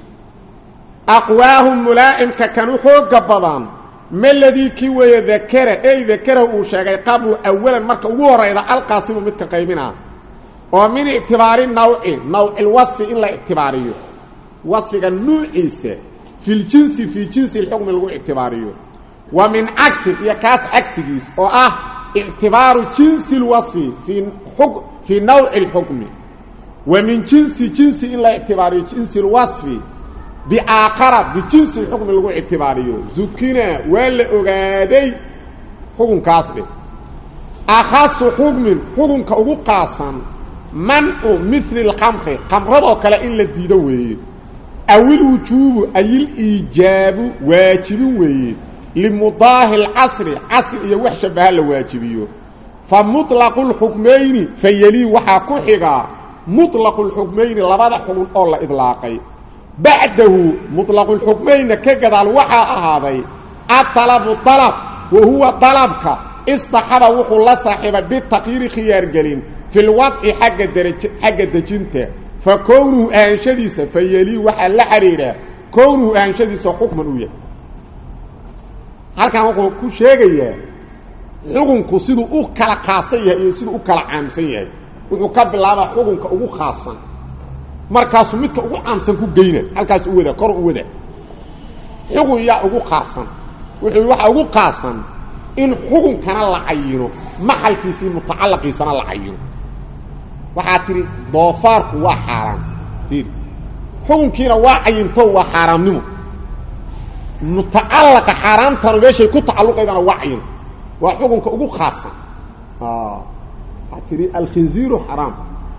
Speaker 2: aqwaahum mulaa'imka kan u xooga badan maladii kii weeye dakara ay dakara uu sheegay qablu awalan marka ugu horeyda alqaasimu midka qaybinaa oo min ictibaari nawci lwasfi in la ictibaariyo wasfiga nuuciisa fi ljinsi fii jinsi lxukmi lagu ictibaariyo wa min cagsin iyo kaas cagsigiis oo ah ictibaaru jinsi lwasfi fii nawci lxukmi wa min jinsi in la ictibaariyo jinsi lwasfi biaakhara bijinsi lxukmi lagu ictibaariyo zukina waa la ogaaday xukunkaas dheh akhasu xukmin xukunka ugu qaasan mancu mili lkamri kamradoo kale in la diido weeye awilwujuubu ayiliijaabu waajibin weeye limudaahi lcasri casri iyo wax shabaha la waajibiyo fa muطlaqu lxukmayni fayelii waxaa ku xigaa muطlaqu lxukmayni labada xukun oo la idlaaqay bacdahu muطlaqu lxukmaynna ka gadaal waxaa ahaaday adalabu dalab wa huwa dalabka istaxaba wuxuu la saaxiibay bitaqyiiri khiyaargelin fi lwadci xagga dejinta fa kownuhu ahanshadiisa fa yelii waxaa la xidhiidhaa kownuhu ahanshadiisa xukman uu yahay halkan wuxuu ku sheegayaa xukunku siduu u kala khaasan yahay iyo siduu u kala caamsan yahay wuxuu ka bilaabaa xukunka ugu khaasan markaasuu midka ugu caamsan ku geyna halkaas u wada kor u wada xukun yaa ugu khaasan wuxuu waxa ugu khaasan in xukunkana la cayino maxalkiisii mutacalaqiisana la cayino waxaa tidhi doofaarku waa xaaraan fiiri xukunkiina waa cayinto waa xaaraamnimo mutacalaqa xaaraamtanu meeshay ku tacalluqaydana waa cayin waa xukunka ugu khaasan waxaa tidhi alkhinziiru xaraam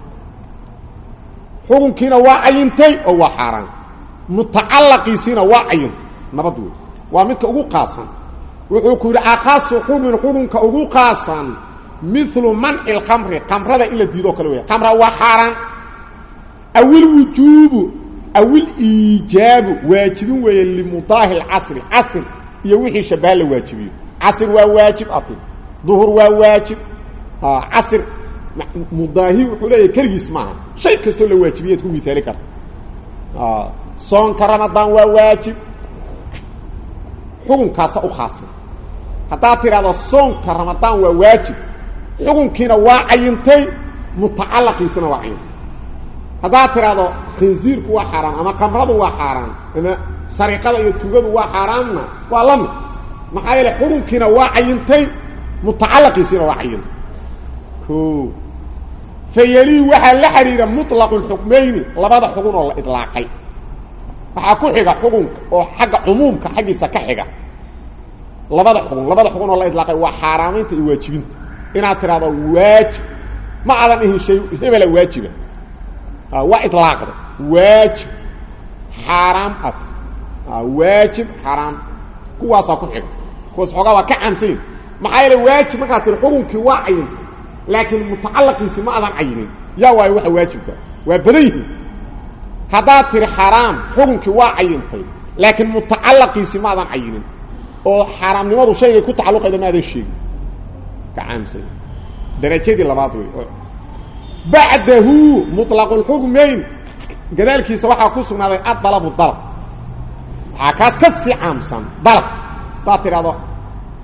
Speaker 2: xukunkiina waa cayintay oo waa xaaraan mutacalaqiisiina waa cayintay nabad wey waa midka ugu qaasan wuxuu ku yidhi akhasu xukmin xukunka ugu qaasan milu manci lkamri kamrada in la diidoo kale wey kamra waa xaaraan awilwujuubu awiliijaabu waajibin weeye limudaahi lcasri casr iyo wixii shabaha la waajibiyo casr waa waajib ati duhur waa waajib casr mudaahi wuxuu leeyahay keligiis maaha shay kastoo la waajibiyaad ku miaali karta soonka ramadaan waa waajib xukunkaasa u khaasan haddaad tidhahdo soonka ramadaan waa waajib xukunkiina waa cayintay mutacalaqiisana waa cayintay haddaad tidhahdo khinsiirku waa xaaraan ama kamradu waa xaaraan ama sariqada iyo tugadu waa xaaraanna waa la mid maxaa yeele xukunkiina waa cayintay mutacalaqiisiina waa cayintay o fayelii waxaa la xidhiidha muطlaqu lxukmayni labada xugun oo la idlaaqay waxaa ku xiga xukunka oo xagga cumuumka xaggiisa ka xiga labada xugun oo la idlaaqay waa xaaraamaynta iyo waajibinta inaad tidhahdo waajib ma aadan ihin shay hebela waajiba waa idlaaqda waajib xaaraam at waajib xaaraam kuwaasaa ku xiga kuwaas xoogaa waa ka caamsanyin maxaa yeele waajib markaad tihi xukunkii waa cayin laakiin mutacalaqiisi ma adan cayinin yaa waayo waxa waajibka waa badan yihiin haddaad tihi xaraam xukunkii waa cayintay laakiin mutacalaqiisi ma adan cayinin oo xaaraamnimadu shaygay ku tacalluqayda ma adan sheegin ka caamsan darajadii labaad wey bacdahu muطlaqu lxukmayn gadaalkiisa waxaa ku sugnaaday adalabu dalab waxaa kaas ka sii caamsan dalab haddaad tidhahdo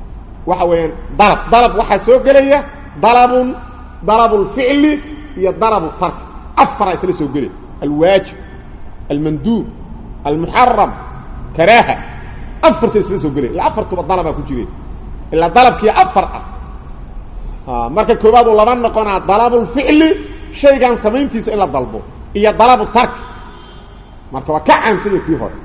Speaker 2: waxa weeyaan dalab waxa soo galaya dalabul fi'li iyo dalabu tark afar isla soo galay alwaajib almandub almuharram karaha afarta isla soo galay la afartuba dalaba ku jiray ila dalabkii afar marka koobaad uu laba noqonaa dalabul fi'li shaygan samayntiisa ila dalbo iyo dalabu tark marka waa ka caamsan kii hore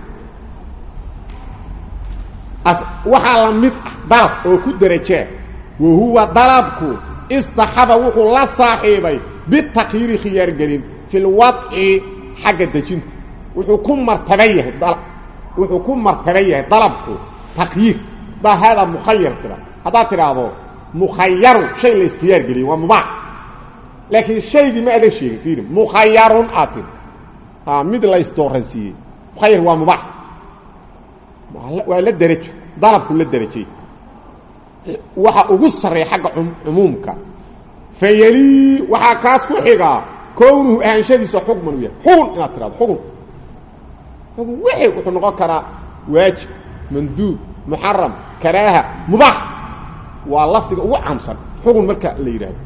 Speaker 2: waxa la mid dalab oo ku daraja wa huwa dalabku istaxaba wuxuu la saaxiibay bitaqyir khiyar galin fil wad'i xagga dajinta wuxuu ku martabayahay dalabku taqyir ba hada mukhayyar kala hada tiraado mukhayyar shay la iskiyar galin waa mubah laakiin shaygi ma ada sheegay fiir mukhayyarun atin mid la istooransiiyay mukhayyar waa mubah waa la darajo dalabku la darajay waxa ugu sareey xagga umumka fayali waxa kaas ku xiga kownuhu aanshadiisa xukman u yahay xukun ina tiraado xukun wixii wuxuu noqon karaa waajib mandub muharram karaha mubah waa lafdiga ugu caamsan xukun marka la yiraahdo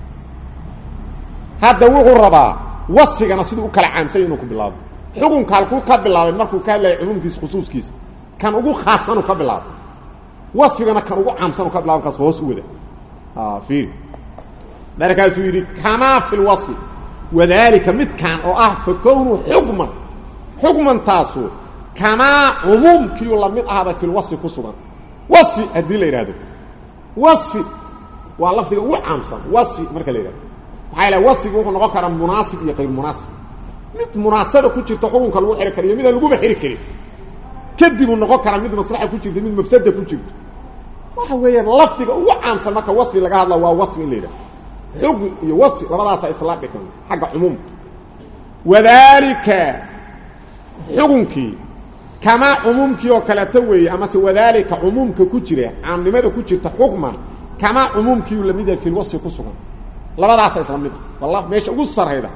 Speaker 2: hada wuxuu rabaa wasfigana sidoo kala caamsan inuu ku bilaabo xukunka halku ka bilaabay markuu ka leeyahay umumkiisa khusuuskiisa kan ugu khaasan ka bilaabo wasfigana kan ugu caamsan ka bilaabo kaas hoos u wada fiir markaas uu yiri kama fil wasf wadaalika mid kan oo fa kownu hukman taasu kama umumki la mid ahada fil wasf ku sugan wasf hadii la yiraahdo wasf waa lafdiga ugu caamsan wasf marka la yiraahdo waxa la wasfigu wuxuu noqon karaa munaasib iyo qeyr munaasib mid munaasaba ku jirto xukunka lagu xiri kariyo mid lagu xiri kariyo kadib uu noqon karaa mid maslaxa ku jirto mid mafsada ku jirto waxa weeyaan lafdiga ugu caamsan marka wasfi laga hadla waa wasf in la yiraahdo xukun iyo wasf labadaas isla dhigan xagga umum wadaalika xukunki kama umumki oo kala taweey ama se wadaalika umumka ku jira caamnimada ku jirta xukman kama umumki la mid ah fil wasf ku sugan labadaas isla mid wallahi meesha ugu sareyda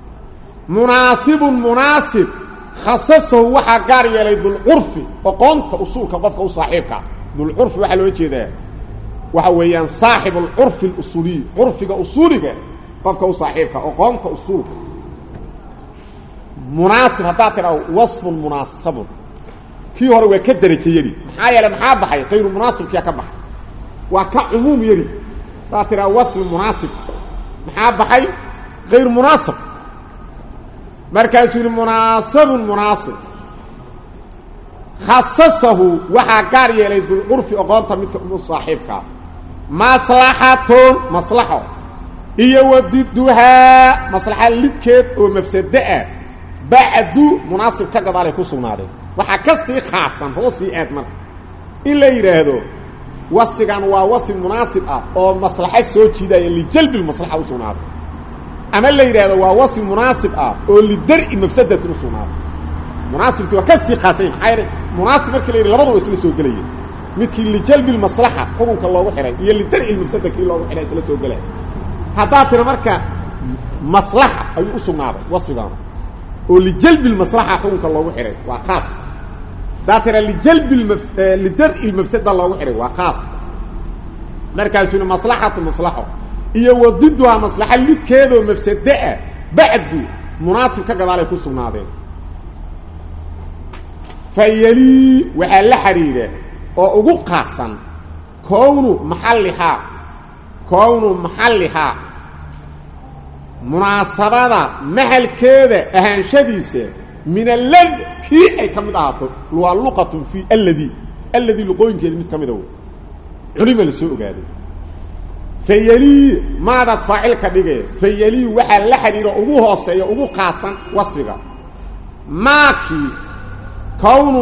Speaker 2: munaasib khassasahu waxa gaar yeelay dul urfi oo qoonta usulka qofka u saaxiibka dul urfi waxa loo jeedaa waxa weeyaan saaxibul urfi al-usuli urfiga usuliga qofka u saaxiibka oo qoonta usulka munaasib hadaa tira wasfun munaasab kii hore waa ka darajayay maxaa yeelay maxaa baxay qeyru munaasibkiya ka baxay waa ka umum yari hadaa tira wasf munaasib maxaa baxay qeyr munaasib markaasuu munaasabun munaasib khassasahu waxa gaar yeelay dul urfi aqoonta midka u saaxiibka maslahatun maslaho iyo wadiduha maslaha lidkeed oo mafsada ba'du munaasib ka gadaal ku sugnaaday waxa ka sii khaasan hoos ii aad mar ila yiraahdo wasfigan waa wasf munaasib oo maslaha soo jiidaya li jalbil maslaha u sugnaaday ama la yiraahdo waa wasf munaasib oo li dar'i mafsadatu sugnaaday munaasibku waa ka sii khaasan xayr munaasib markii la yiraahdo labadu isla soo galayeen midkii li jalbil maslaha xukunka loogu xiray iyo li dar'i mafsadatu loogu xiray isla soo galay hadaa tira marka maslaha ay u sugnaaday wasfigan oo li jalbil maslaha xukunka loogu xiray waa khaas daatira li jalbil li dar'i mafsada loogu xiray waa khaas markaasuna maslahatu maslaha iyo wadiduha maslaha lidkeedo mafsada ba'du munaasib ka gadaal ay ku sugnaadeen fayali waxa la xiriira oo ugu qaasan kownu maxalliha munaasabada mahalkeeda ahaanshadiisa min alladh ki ay kamid ahaato waa luqatun fi alladhi luqooyinkeeda mid kamid ah culima la soo ogaaday fayali maada faa'ilka dhigay fayali waxa la xiriiro ugu hooseeyo ugu qaasan wasfiga maaki kownu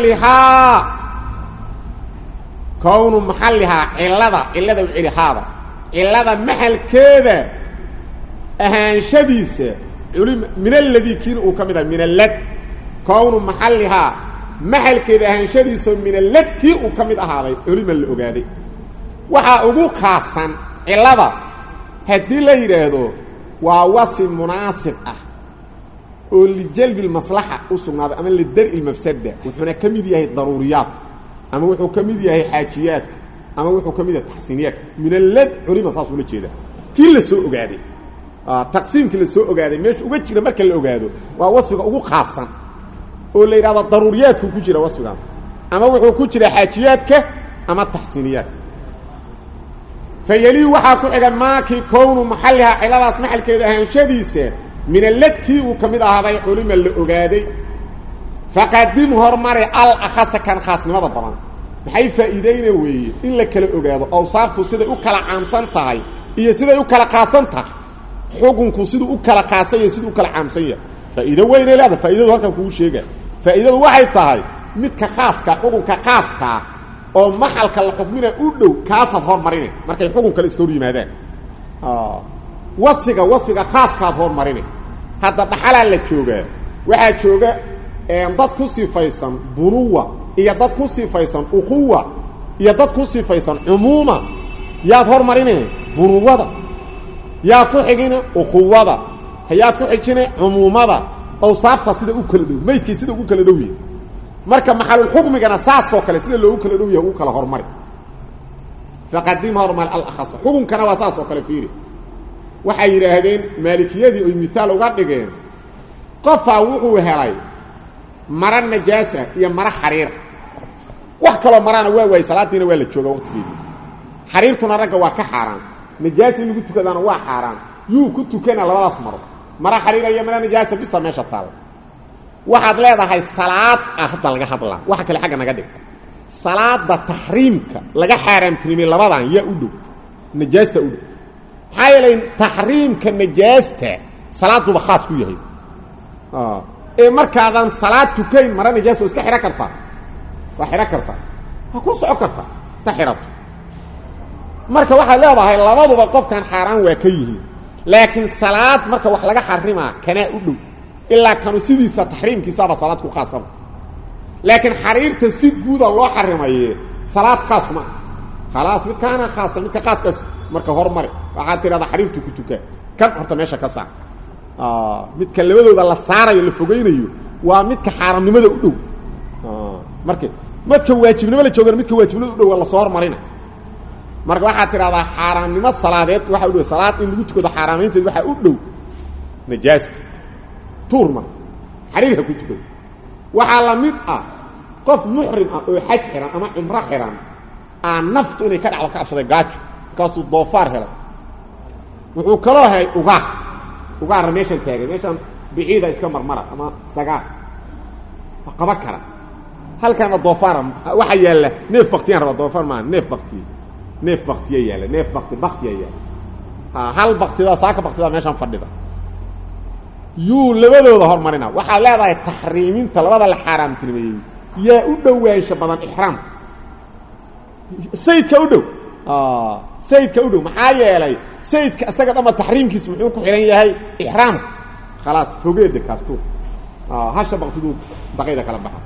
Speaker 2: maxalliha illada wixirihada illada mahalkeeda ahaanshadiisa علم من الذي كانوا كمدا من اللد كون محلها محل كده هنشديس من اللد كي وكمد اهاday علم الاوغادي waxa ugu khaasan cilada hadii la yiraahdo waa wasf munaasib ah oo li jalb al maslaha usugnaada ama li dar al mafsada wuxuna kamid yahay daruriyat ama wuxuu kamid yahay xaajiyaadka ama wuxuu kamid yahay taxsiiniyaadka min allad culima saas ula jeeda kii la soo ogaaday taqsiimkii la soo ogaaday meesha uga jira marka la ogaado waa wasfiga ugu khaasan oo la yiraahdo daruuriyaadku ku jira wasfigan ama wuxuu ku jira xaajiyaadka ama taxsiiniyaadka fayali waxa ku xiga maaki koonu maxalha ciladaas maxalkeeda ahaanshadiisa min alladkii uu kamid ahaaday culima la ogaaday faqadim hormari al akhasa kan khaasnimada badan maxay faa'iideeyna weeye in la kala ogaado awsaaftu sida u kala caamsan tahay iyo sida u kala qaasan tahay xukunku sida u kala qaasan iyo sida u kala caamsan yahay faa'iido weyn leedahay faa'iidadu halkan kugu sheega faa'iidadu waxay tahay midka khaaska xukunka khaaska oo maxalka la xukmina u dhow kaasad hormarinay markay xukun kale iska hor yimaadaan wasfiga khaaska hormarinay hadda dhaxala la jooga waxa jooga dad ku sifaysan bunuwa iyo dad ku sifaysan ukhuwa iyo dad ku sifaysan umuma yaad hormarinay bunuwada yaa ku xigina ukhuwada hayaad ku xijina umumada oo saafta sida u kala dhow meydkii sida u kala dhow yahay marka maxalul hukmigana saasoo kale sida loo kala dhow yahay u kala hormari faqadim hormal al akhas hukunkana waa saasoo kale fiiri waxay yiraahdeen maalikiyadii oo misaal uga dhigeen qofa wuxuu helay mara najaasa iyo mara xariir wax kale marana waa salaadiina waa la jooga waqtigeedii xariirtuna ragga waa ka xaraan najaasa lagu tukadana waa xaraan yuu ku tukana labadaas mara xariir iyo mara najaasa bisa meesha taal waxaad leedahay salaad hadda laga hadlaa waxa kale xaga naga dhig salaada tahriimka laga xaraamtinimay labadan yaa u dhow najaasta u dhow hayleen tahriimka najaasta salaadu ba khaas ku yahay ee markaadan salaad tukayn mara najaas iska xira kartaa waa xira kartaa ha ku soco kartaa tahirato marka waxa leedahay labaduba qofkan xaraan waa ka yihiin laakiin salaad marka wax laga xarima kana u dhow illa kanu sidiisa tahriimkiisa ba salaad ku qaasab laakiin xariirta si guud loo xarimaye salaad khaas ma khalaas mid kana khaas mid ka qaas marka hormari waxa tirada xariirtu ku tukaa kan horta meesha ka saar mid ka labadooda la saarayo la fogeynayo waa mid ka xaraamnimada u dhow marka midka waajibnimada joogan midka waajibnimada u dhow la soo hormarina marka waxa tirada xaraamnimo salaadeed waxa u dhow salaad in lagu tukado xaraameynteed waxa u dhow najaasta turma xariirka ku tukado waxa la mid ah qof muhrim ah oo xaj xiran ama umra xiran aan naftu inay ka dhacdo ka absaday gaajo kaasoo doofaar helay wuxuu kala hay ugaar meeshan taagay meeshan bixiida iska marmara ama sagaa qaba kara halkan doofaar waxa yaala neef baqtiyaan raba doofaar ma neef baqtiye yaala neef baqtiye yaala hal baqtida saaka baqtida meeshan fadhida yuu labadooda hormarina waxa leedahay tahriiminta labada la xaraamtinimay yaa u dhawaansha badan ihraamka sayidka u dhow sayidka u dhow maxaa yeelay sayidka asaga dhama tahriimkiisa wuxuu ku xiran yahay ihraam خلاص fogeeda kaasto hasha baqtidu baqayda kala baxa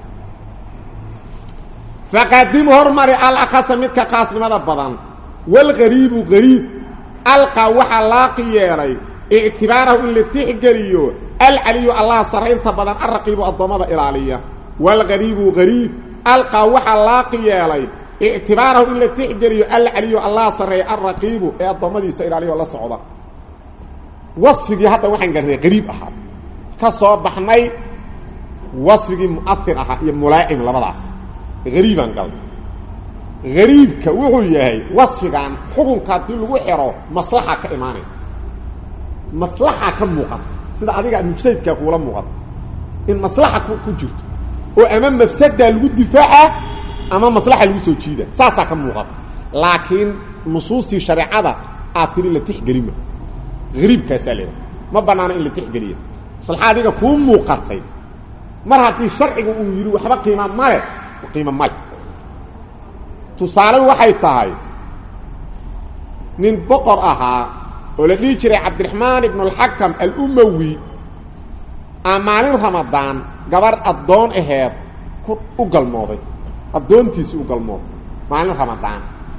Speaker 2: faqadim hormari al akhasa midka qaasnimada badan wal gharib gharib alqa waxa laaqiyeelay اعتباره اللي تحجريو العلي الله سرينت بدن الرقيب الضمده الاليه والغريب غريب القى وحلاقي يلي اعتباره اللي تحجريو العلي الله سري الرقيب الضمده سير عليه الله صعوده وصفي هذا وحن غري غريب اها كسو بخني وصفي مؤثر اها يا ملائم لبداس غريبان قال غريب كوحو يحيى وصفيان حكمك دي لو خيرو مصلحه كايمانه مصلحه كموقت sida adiga mujtahidka kula muuqad in maslaxa ku jirto oo ama mafsada lagu difaaca ama maslaxa lagu soo jiida saasa ka muuqad laakiin nusuusti shariicada aatiri la tixgelima gariibka saleeyo ma banaana in la tixgeliyo maslaxa adiga ku muuqatay mar hadii sharcigu uu yiri waxba qiimo male tusaale waxay tahay nin boqor ahaa ولا ديجري عبد الرحمن بن الحكم الأموي أمان رمضان قبر الدون إهاب أقل موضي الدون تيس أقل موضي مان رمضان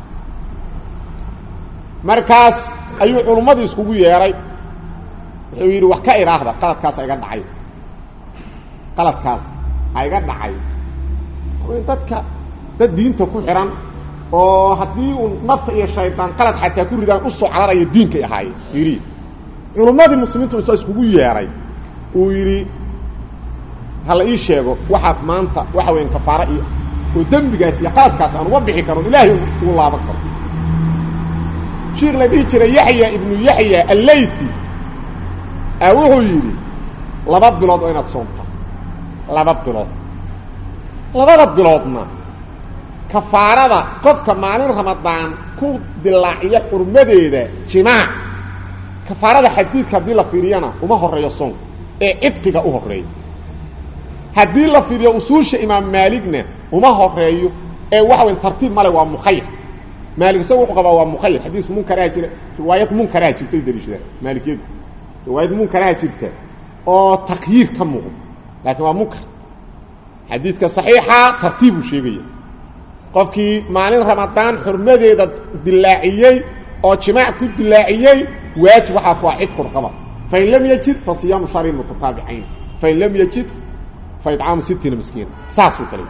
Speaker 2: مركز أيو علماء يسكوكو ياري يويرو وحكا إراهدا قلت كاس أيقاد دعي قلت كاس أيقاد دعي وين تدك تدين تكو حرام oo haddii uu nafta iyo shaydaan qalad xataa ku ridaan u soo cararaya diinkay ahaayeen yidhi culummadii muslimiintu isaa iskugu yeeray uu yidhi hala ii sheego waxaa maanta waxa weyn kafaara iyo oo dembigaas iyo qaladkaas aan uga bixi karo ilaahay ugu laaban karo sheekh la dhihi jiray yaxya ibnu yaxya allaythi wuxuu yidhi 2 bilood oo inaad soontaa 2 bilood 2 biloodna kafaarada qofka maalin ramadaan ku dilaaciya xurmadeeda jimaac kafaarada xadiidka haddii la fiiriyana uma horeeyo soon ee ibtiga u horeeyo haddii la fiiriyo usuusha imaam maaligna uma horeeyo ee waxa weyn tartiib male waa mukhayyar maalig isagu wuxuu qabaa waa mukhayyar xadiis munkaraa jira riwaayad munkaraa jirtay dariishada maalikiyadu riwaayad munkaraa jirta oo taqyiir ka muuqdo laakiin waa munkar xadiidka saxiixa tartiib uu sheegaya qofkii maalin ramadaan xurmadeeda dilaaciyey oo jimaac ku dilaaciyey waajib waxaa ku ah cidku raqaba fa in lam yajid fa siyaamu shahrin mutataabicayn fa in lam yajid fa itcaamu 60 miskiin saasuu kale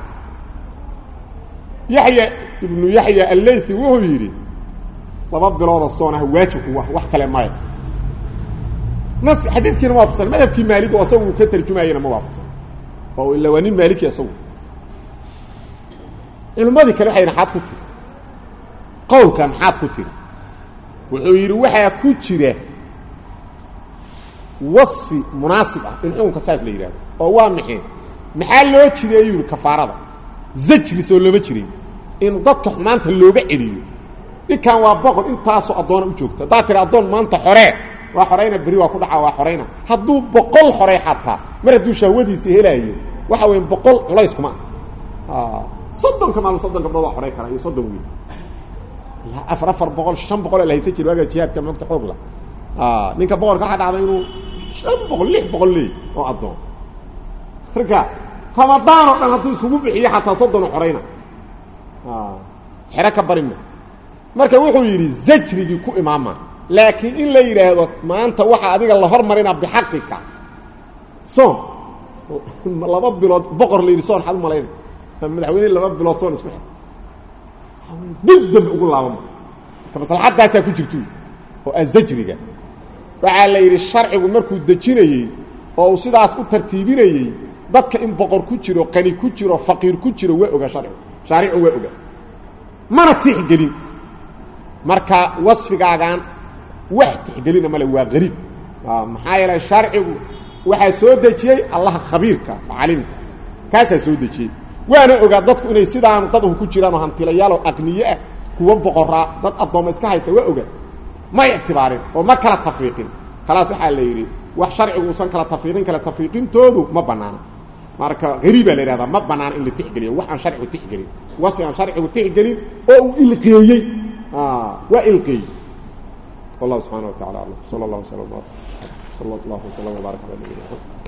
Speaker 2: yaxya ibnu yaxya allaythi wuxuu yidhi 2 bilood soonaha waajib ku wax kale maya nas xadiiskiina waa fasan madhabkii maalig oo asagu ka tarjumayna ma waafaqsan oo illa wanin maaliki asagu ilmadii kale waxay xad ku tiri qowlkan xad ku tiri wuxuu yiri waxa ku jira wasfi munaasib ah in xukunka saas la yiraahdo oo waa maxaa loo jireeyay kafaarada zajri soo lama jirin in dadka maanta looga celiyo ikan waa boqol intaas oo adoon u joogta daa tiri adoon maanta xoree waa xoreyna bari waa ku dhaca waa xoreyna hadduu boqol xorey xataa mar hadduu shahwadiisa helayo waxa weyn boqol culays kuma صدق كمان صدق قبضوا حريك رأي صدق وين لا أفر بقول شن بقول اللي هيسجل واجد جهات كم وقت حقله منك بقول كحد على إنه شن بقول لي وعضوا رجع رمضان أنا هتوس كوب بحية حتى صدقوا حرينا حركة بريمة مركب وحول يري زجري كو إمامه لكن إن لا يرى هذا ما أنت واحد أديك الله هرمرنا بحقك صون الله ببلاد بقر لي صون حد ملاين مدحوين لما بلاد صون اسمه ضد اقول لهم فمصلحتاس ku jirto oo azajriga waxa la yiri sharcigu markuu dajinayay oo sidaas u tartiibinayay dadka in boqor ku jiro qani ku jiro faqiir ku jiro way oga sharcigu way oga mana tixgelin marka wasfigaagan wax tixgelina male waa qariib maxaa yeelay sharcigu waxa soo dajiyay allah khabiirka caalimka kaasa soo dajiyay waana ogaa dadku inay sidaan dad ku jiraan hantilayaal aqniye ah kuwa boqora dad adooma iska haysta waa ogaa ma ictibaarin oo ma kala tafriiqin khalaas waxa la yiri wax sharcigu san kala tafriiqintoodu ma banaana marka qariib la yiraahdaa ma banaana in la tixgeliyo wax aan sharcigu tixgelin wasfi aan sharcigu tixgelin oo uu ilqeeyay wa ilqeey wallahu subhanahu wa ta'ala sallallahu alaihi wa sallam wa baraka ala nabiyyina